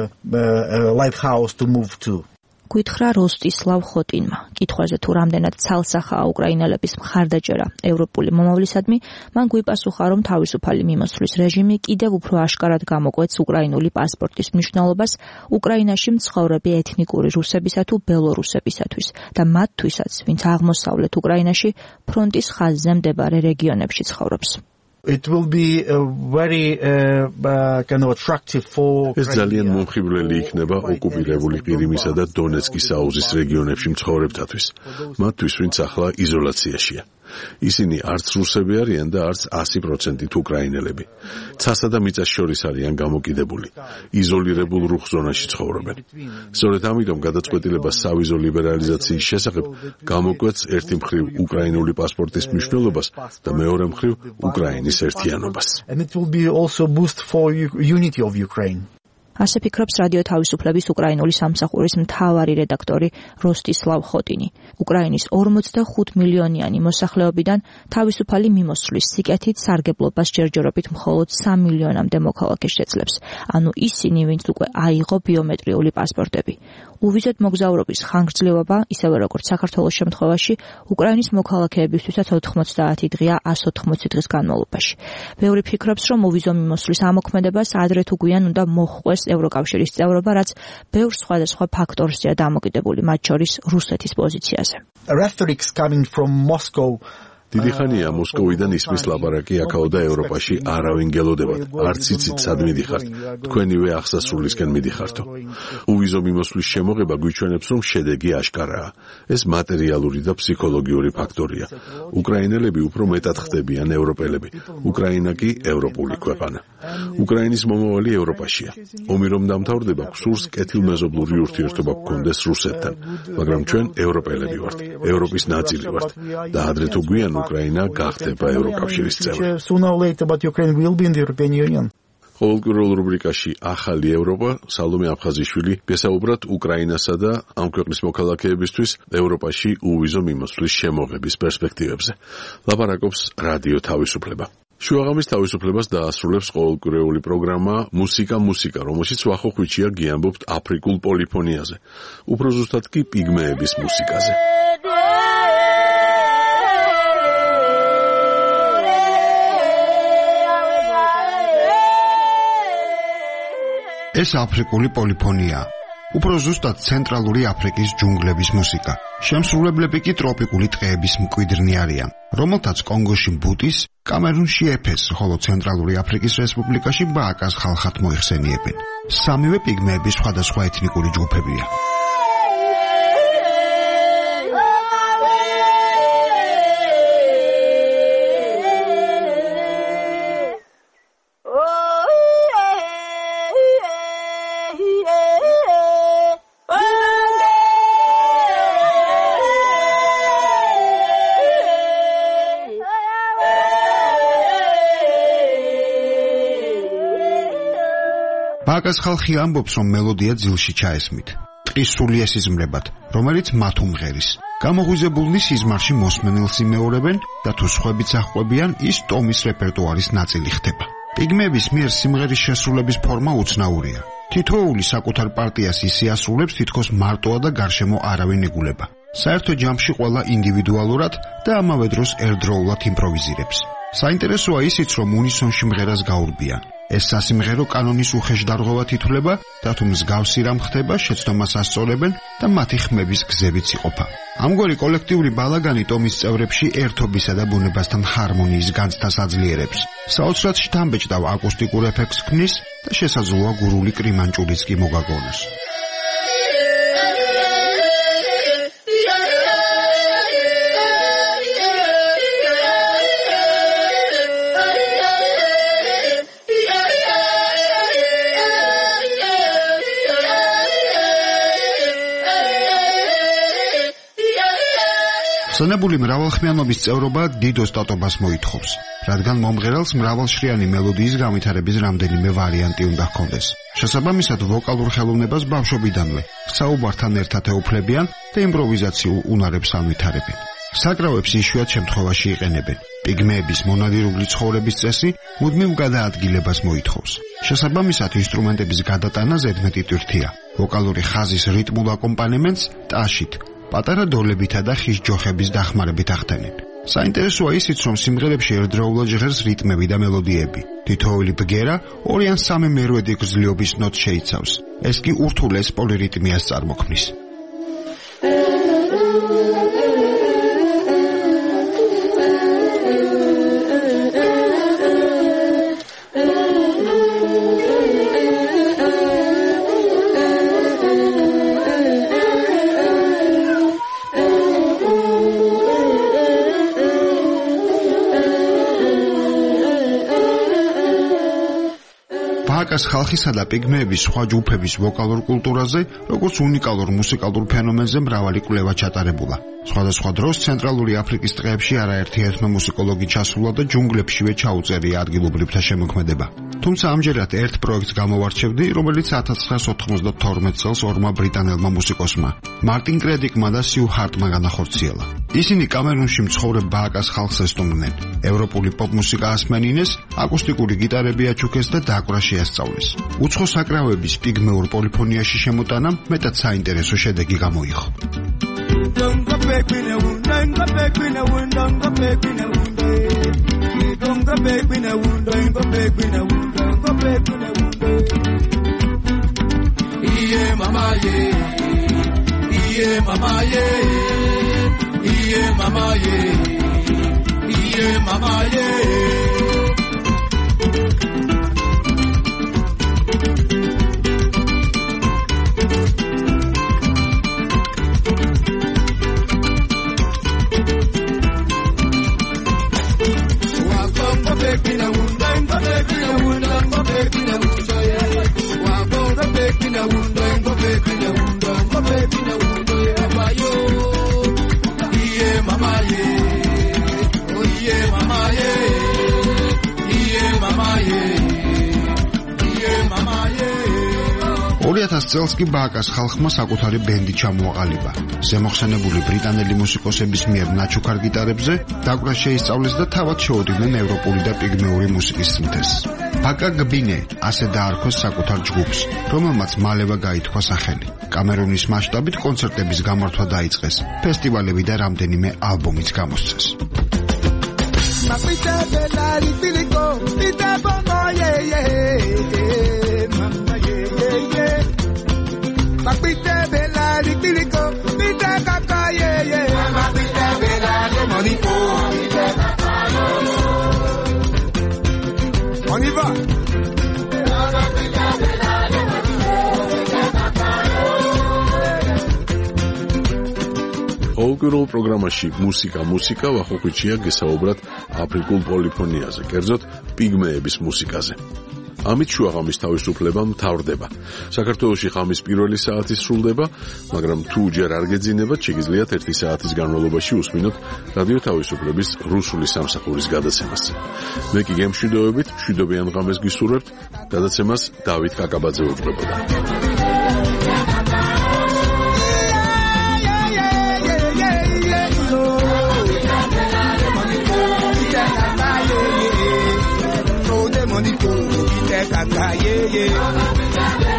გითხრა როსტისლავ ხოტინმა. კითხვაზე თუ რამდენად ცალსახაა უკრაინელების მხარდაჭერა ევროპული მომავლისადმი, მან გვიპასუხა, რომ თავისუფალი მიმოსვლის რეჟიმი კიდევ უფრო აშკარად გამოკვეთს უკრაინული პასპორტის მნიშვნელობას უკრაინაში მცხოვრები ეთნიკური რუსებისა თუ ბელორუსებისათვის და მათთვისაც, ვინც აღმოსავლეთ უკრაინაში ფრონტის ხაზზე მდებარე რეგიონებში ცხოვრობს. It will be a very uh, uh, kind of attractive for ეს ძალიან მომხიბვლელი იქნება ოკუპირებული ყირიმისა და დონეცკის აუზის რეგიონებში მცხოვრებთათვის, მათთვის, ვინც ახლა იზოლაციაშია. ისინი არც რუსები არიან და არც ასი პროცენტით უკრაინელები. ცასა და მიწას შორის არიან გამოკიდებული. იზოლირებულ რუხ-ზონაში ცხოვრობენ. სწორედ ამიტომ გადაწყვეტილება სავიზო ლიბერალიზაციის შესახებ გამოკვეთს ერთი მხრივ უკრაინული პასპორტის მნიშვნელობას და მეორე მხრივ უკრაინის ერთიანობას. And it will be also boost for unity of Ukraine. ასე ფიქრობს რადიო თავისუფლების უკრაინული სამსახურის მთავარი რედაქტორი როსტისლავ ხოტინი. უკრაინის ორმოცდახუთ მილიონიანი მოსახლეობიდან თავისუფალი მიმოსვლის სიკეთით სარგებლობას ჯერჯერობით მხოლოდ სამ მილიონამდე მოქალაქეს შეძლებს. ანუ ისინი, ვინც უკვე აიღო ბიომეტრიული პასპორტები. უვიზოდ მოგზაურობის ხანგრძლივობა, ისევე როგორც საქართველოს შემთხვევაში, უკრაინის მოქალაქეებისთვისაც ოთხმოცდაათი დღეა ას ოთხმოცი დღის განმავლობაში. ბევრი ფიქრობს, რომ უვიზო მიმოსვლის ამოქმედებას ადრე თუ გვიან უნდა მოჰყვეს ევროკავშირის წევრობა, რაც ბევრ სხვადასხვა ფაქტორზეა დამოკიდებული, მათ შორის რუსეთის პოზიციაზე. Rhetorics coming from Moscow დიდი ხანია მოსკოვიდან ისმის ლაპარაკი აქაო და ევროპაში არავინ გელოდებათ, არც იცით სად მიდიხართ, თქვენივე აღსასრულისკენ მიდიხართო. უვიზო მიმოსვლის შემოღება გვიჩვენებს, რომ შედეგი აშკარაა. ეს მატერიალური და ფსიქოლოგიური ფაქტორია. უკრაინელები უფრო მეტად ხდებიან ევროპელები, უკრაინა კი ევროპული ქვეყანა. უკრაინის მომავალი ევროპაშია. ომი რომ დამთავრდება, გსურს კეთილმეზობლური ურთიერთობა გქონდეს რუსეთთან, მაგრამ ჩვენ ევროპელები ვართ, ევროპის ნაწილი ვართ და ადრე თუ გვიან უკრაინა გახდება ევროკავშირის წევრი. ყოველკვირეულ რუბრიკაში ახალი ევროპა, სალომე აფხაზიშვილი გესაუბრათ უკრაინასა და ამ ქვეყნის მოქალაქეებისთვის ევროპაში უვიზო მიმოსვლის შემოღების პერსპექტივებზე. ლაპარაკობს რადიო თავისუფლება. შუაღამის თავისუფლებას დაასრულებს ყოველკვირეული პროგრამა მუსიკა მუსიკა, რომელშიც ვახოხვიჩია გიამბობთ აფრიკულ პოლიფონიაზე, უფრო ზუსტად კი პიგმეების მუსიკაზე. ეს აფრიკული პოლიფონია. უფრო ზუსტად ცენტრალური აფრიკის ჯუნგლების მუსიკა. შემსრულებლები კი ტროპიკული ტყეების მკვიდრნი არიან, რომელთაც კონგოში ბუტის, კამერუნში ეფეს, ხოლო ცენტრალური აფრიკის რესპუბლიკაში ბააკას ხალხად მოიხსენიებენ. სამივე პიგმეების სხვადასხვა ეთნიკური ჯგუფებია. ბააკას ხალხი ამბობს, რომ მელოდია ძილში ჩაესმით. ტყის სული ესიზმრებათ, რომელიც მათ უმღერის. გამოღვიძებულნი სიზმარში მოსმენელს იმეორებენ და თუ სხვებიც აღყვებიან, ის ტომის რეპერტუარის ნაწილი ხდება. პიგმეების მიერ სიმღერის შესრულების ფორმა უცნაურია. თითოეული საკუთარ პარტიას ისე ასრულებს, თითქოს მარტოა და გარშემო არავინ ეგულება. საერთო ჯამში ყველა ინდივიდუალურად და ამავე დროს ერთდროულად იმპროვიზირებს. საინტერესოა ისიც, რომ უნისონში მღერას გაურბიან. ეს სასიმღერო კანონის უხეშდარღობად ითვლება და თუ მსგავსი რამ ხდება, შეცდომას ასწორებენ და მათი ხმების გზებიც იყოფა. ამგვარი კოლექტიური ბალაგანი ტომის წევრებში ერთობისა და ბუნებასთან ჰარმონიის განცდას აძლიერებს. საოცრად შთამბეჭდავ აკუსტიკურ ეფექტს ქმნის და შესაძლოა გურული კრიმანჭულიც კი მოგაგონოს. ხსენებული მრავალხმიანობის წევრობა დიდ ოსტატობას მოითხოვს, რადგან მომღერალს მრავალშრიანი მელოდიის განვითარების რამდენიმე ვარიანტი უნდა ჰქონდეს. შესაბამისად, ვოკალურ ხელოვნებას ბავშვობიდანვე საუბართან ერთად ეუფლებიან და იმპროვიზაციულ უნარებს ანვითარებენ. საკრავებს იშვიათ შემთხვევაში იყენებენ. პიგმეების მონადირული ცხოვრების წესი მუდმივ გადაადგილებას მოითხოვს. შესაბამისად, ინსტრუმენტების გადატანა ზედმეტი ტვირთია. ვოკალური ხაზის რიტმულ აკომპანემენტს ტაშით, პატარა დოლებითა და ხის ჯოხების დახმარებით ახდენენ. საინტერესოა ისიც, რომ სიმღერებში ერთდროულად ჟღერს რიტმები და მელოდიები. თითოეული ბგერა ორი ან სამი მერვედი გრძლიობის ნოტს შეიცავს. ეს კი ურთულეს პოლირიტმიას წარმოქმნის. ბააკას ხალხისა და პიგმეების სხვა ჯგუფების ვოკალურ კულტურაზე, როგორც უნიკალურ მუსიკალურ ფენომენზე მრავალი კვლევა ჩატარებულა. სხვადასხვა დროს ცენტრალური აფრიკის ტყეებში არაერთი ეთნომუსიკოლოგი ჩასულა და ჯუნგლებშივე ჩაუწერია ადგილობრივთა შემოქმედება. თუმცა ამჯერად ერთ პროექტს გამოვარჩევდი, რომელიც ათას ცხრაას ოთხმოცდათორმეტ წელს ორმა ბრიტანელმა მუსიკოსმა, მარტინ კრედიკმა და სიუ ჰარტმა განახორციელა. ისინი კამერუნში მცხოვრებ ბააკას ხალხს ესტუმრნენ. ევროპული პოპ-მუსიკა ასმენინეს, აკუსტიკური გიტარები აჩუქეს და დაკვრა შეასწავლეს. უცხო საკრავების პიგმეურ პოლიფონიაში შემოტანამ მეტად საინტერესო შედეგი გამოიღო. Don't go back in a wound, don't go back in a wound, don't go back in a wound. Don't go back in a wound, don't go back in a wound, don't go back in a wound. Yeah, mama, yeah. Yeah, mama, yeah. Yeah, mama, yeah. Yeah, mama, yeah. ორი ათას წელს კი ბააკას ხალხმა საკუთარი ბენდი ჩამოაყალიბა. ზემოხსენებული ბრიტანელი მუსიკოსების მიერ ნაჩუქარ გიტარებზე დაკვრა შეისწავლეს და თავად შეუდგნენ ევროპული და პიგმეური მუსიკის სინთეზს. ბაკა გბინე ასე დაარქვეს საკუთარ ჯგუფს, რომელმაც მალევე გაითქვა სახელი. კამერუნის მასშტაბით კონცერტების გამართვა დაიწყეს, ფესტივალები და რამდენიმე ალბომიც გამოსცეს. Mama, yeah, yeah. თავდაპირველ პროგრამაში მუსიკა მუსიკა ვახოხიჩია გესაუბრათ აფრიკულ პოლიფონიაზე, კერძოდ პიგმეების მუსიკაზე. ამით შუაღამის თავისუფლება მთავრდება. საქართველოში ღამის პირველი საათი სრულდება, მაგრამ თუ ჯერ არ გეძინებათ, შეგიძლიათ ერთი საათის განმავლობაში უსმინოთ რადიო თავისუფლების რუსული სამსახურის გადაცემას. მე კი გემშვიდობებით, მშვიდობიან ღამეს გისურვებთ, გადაცემას დავით კაკაბაძე უძღვებოდა. Kaka, yeah, yeah.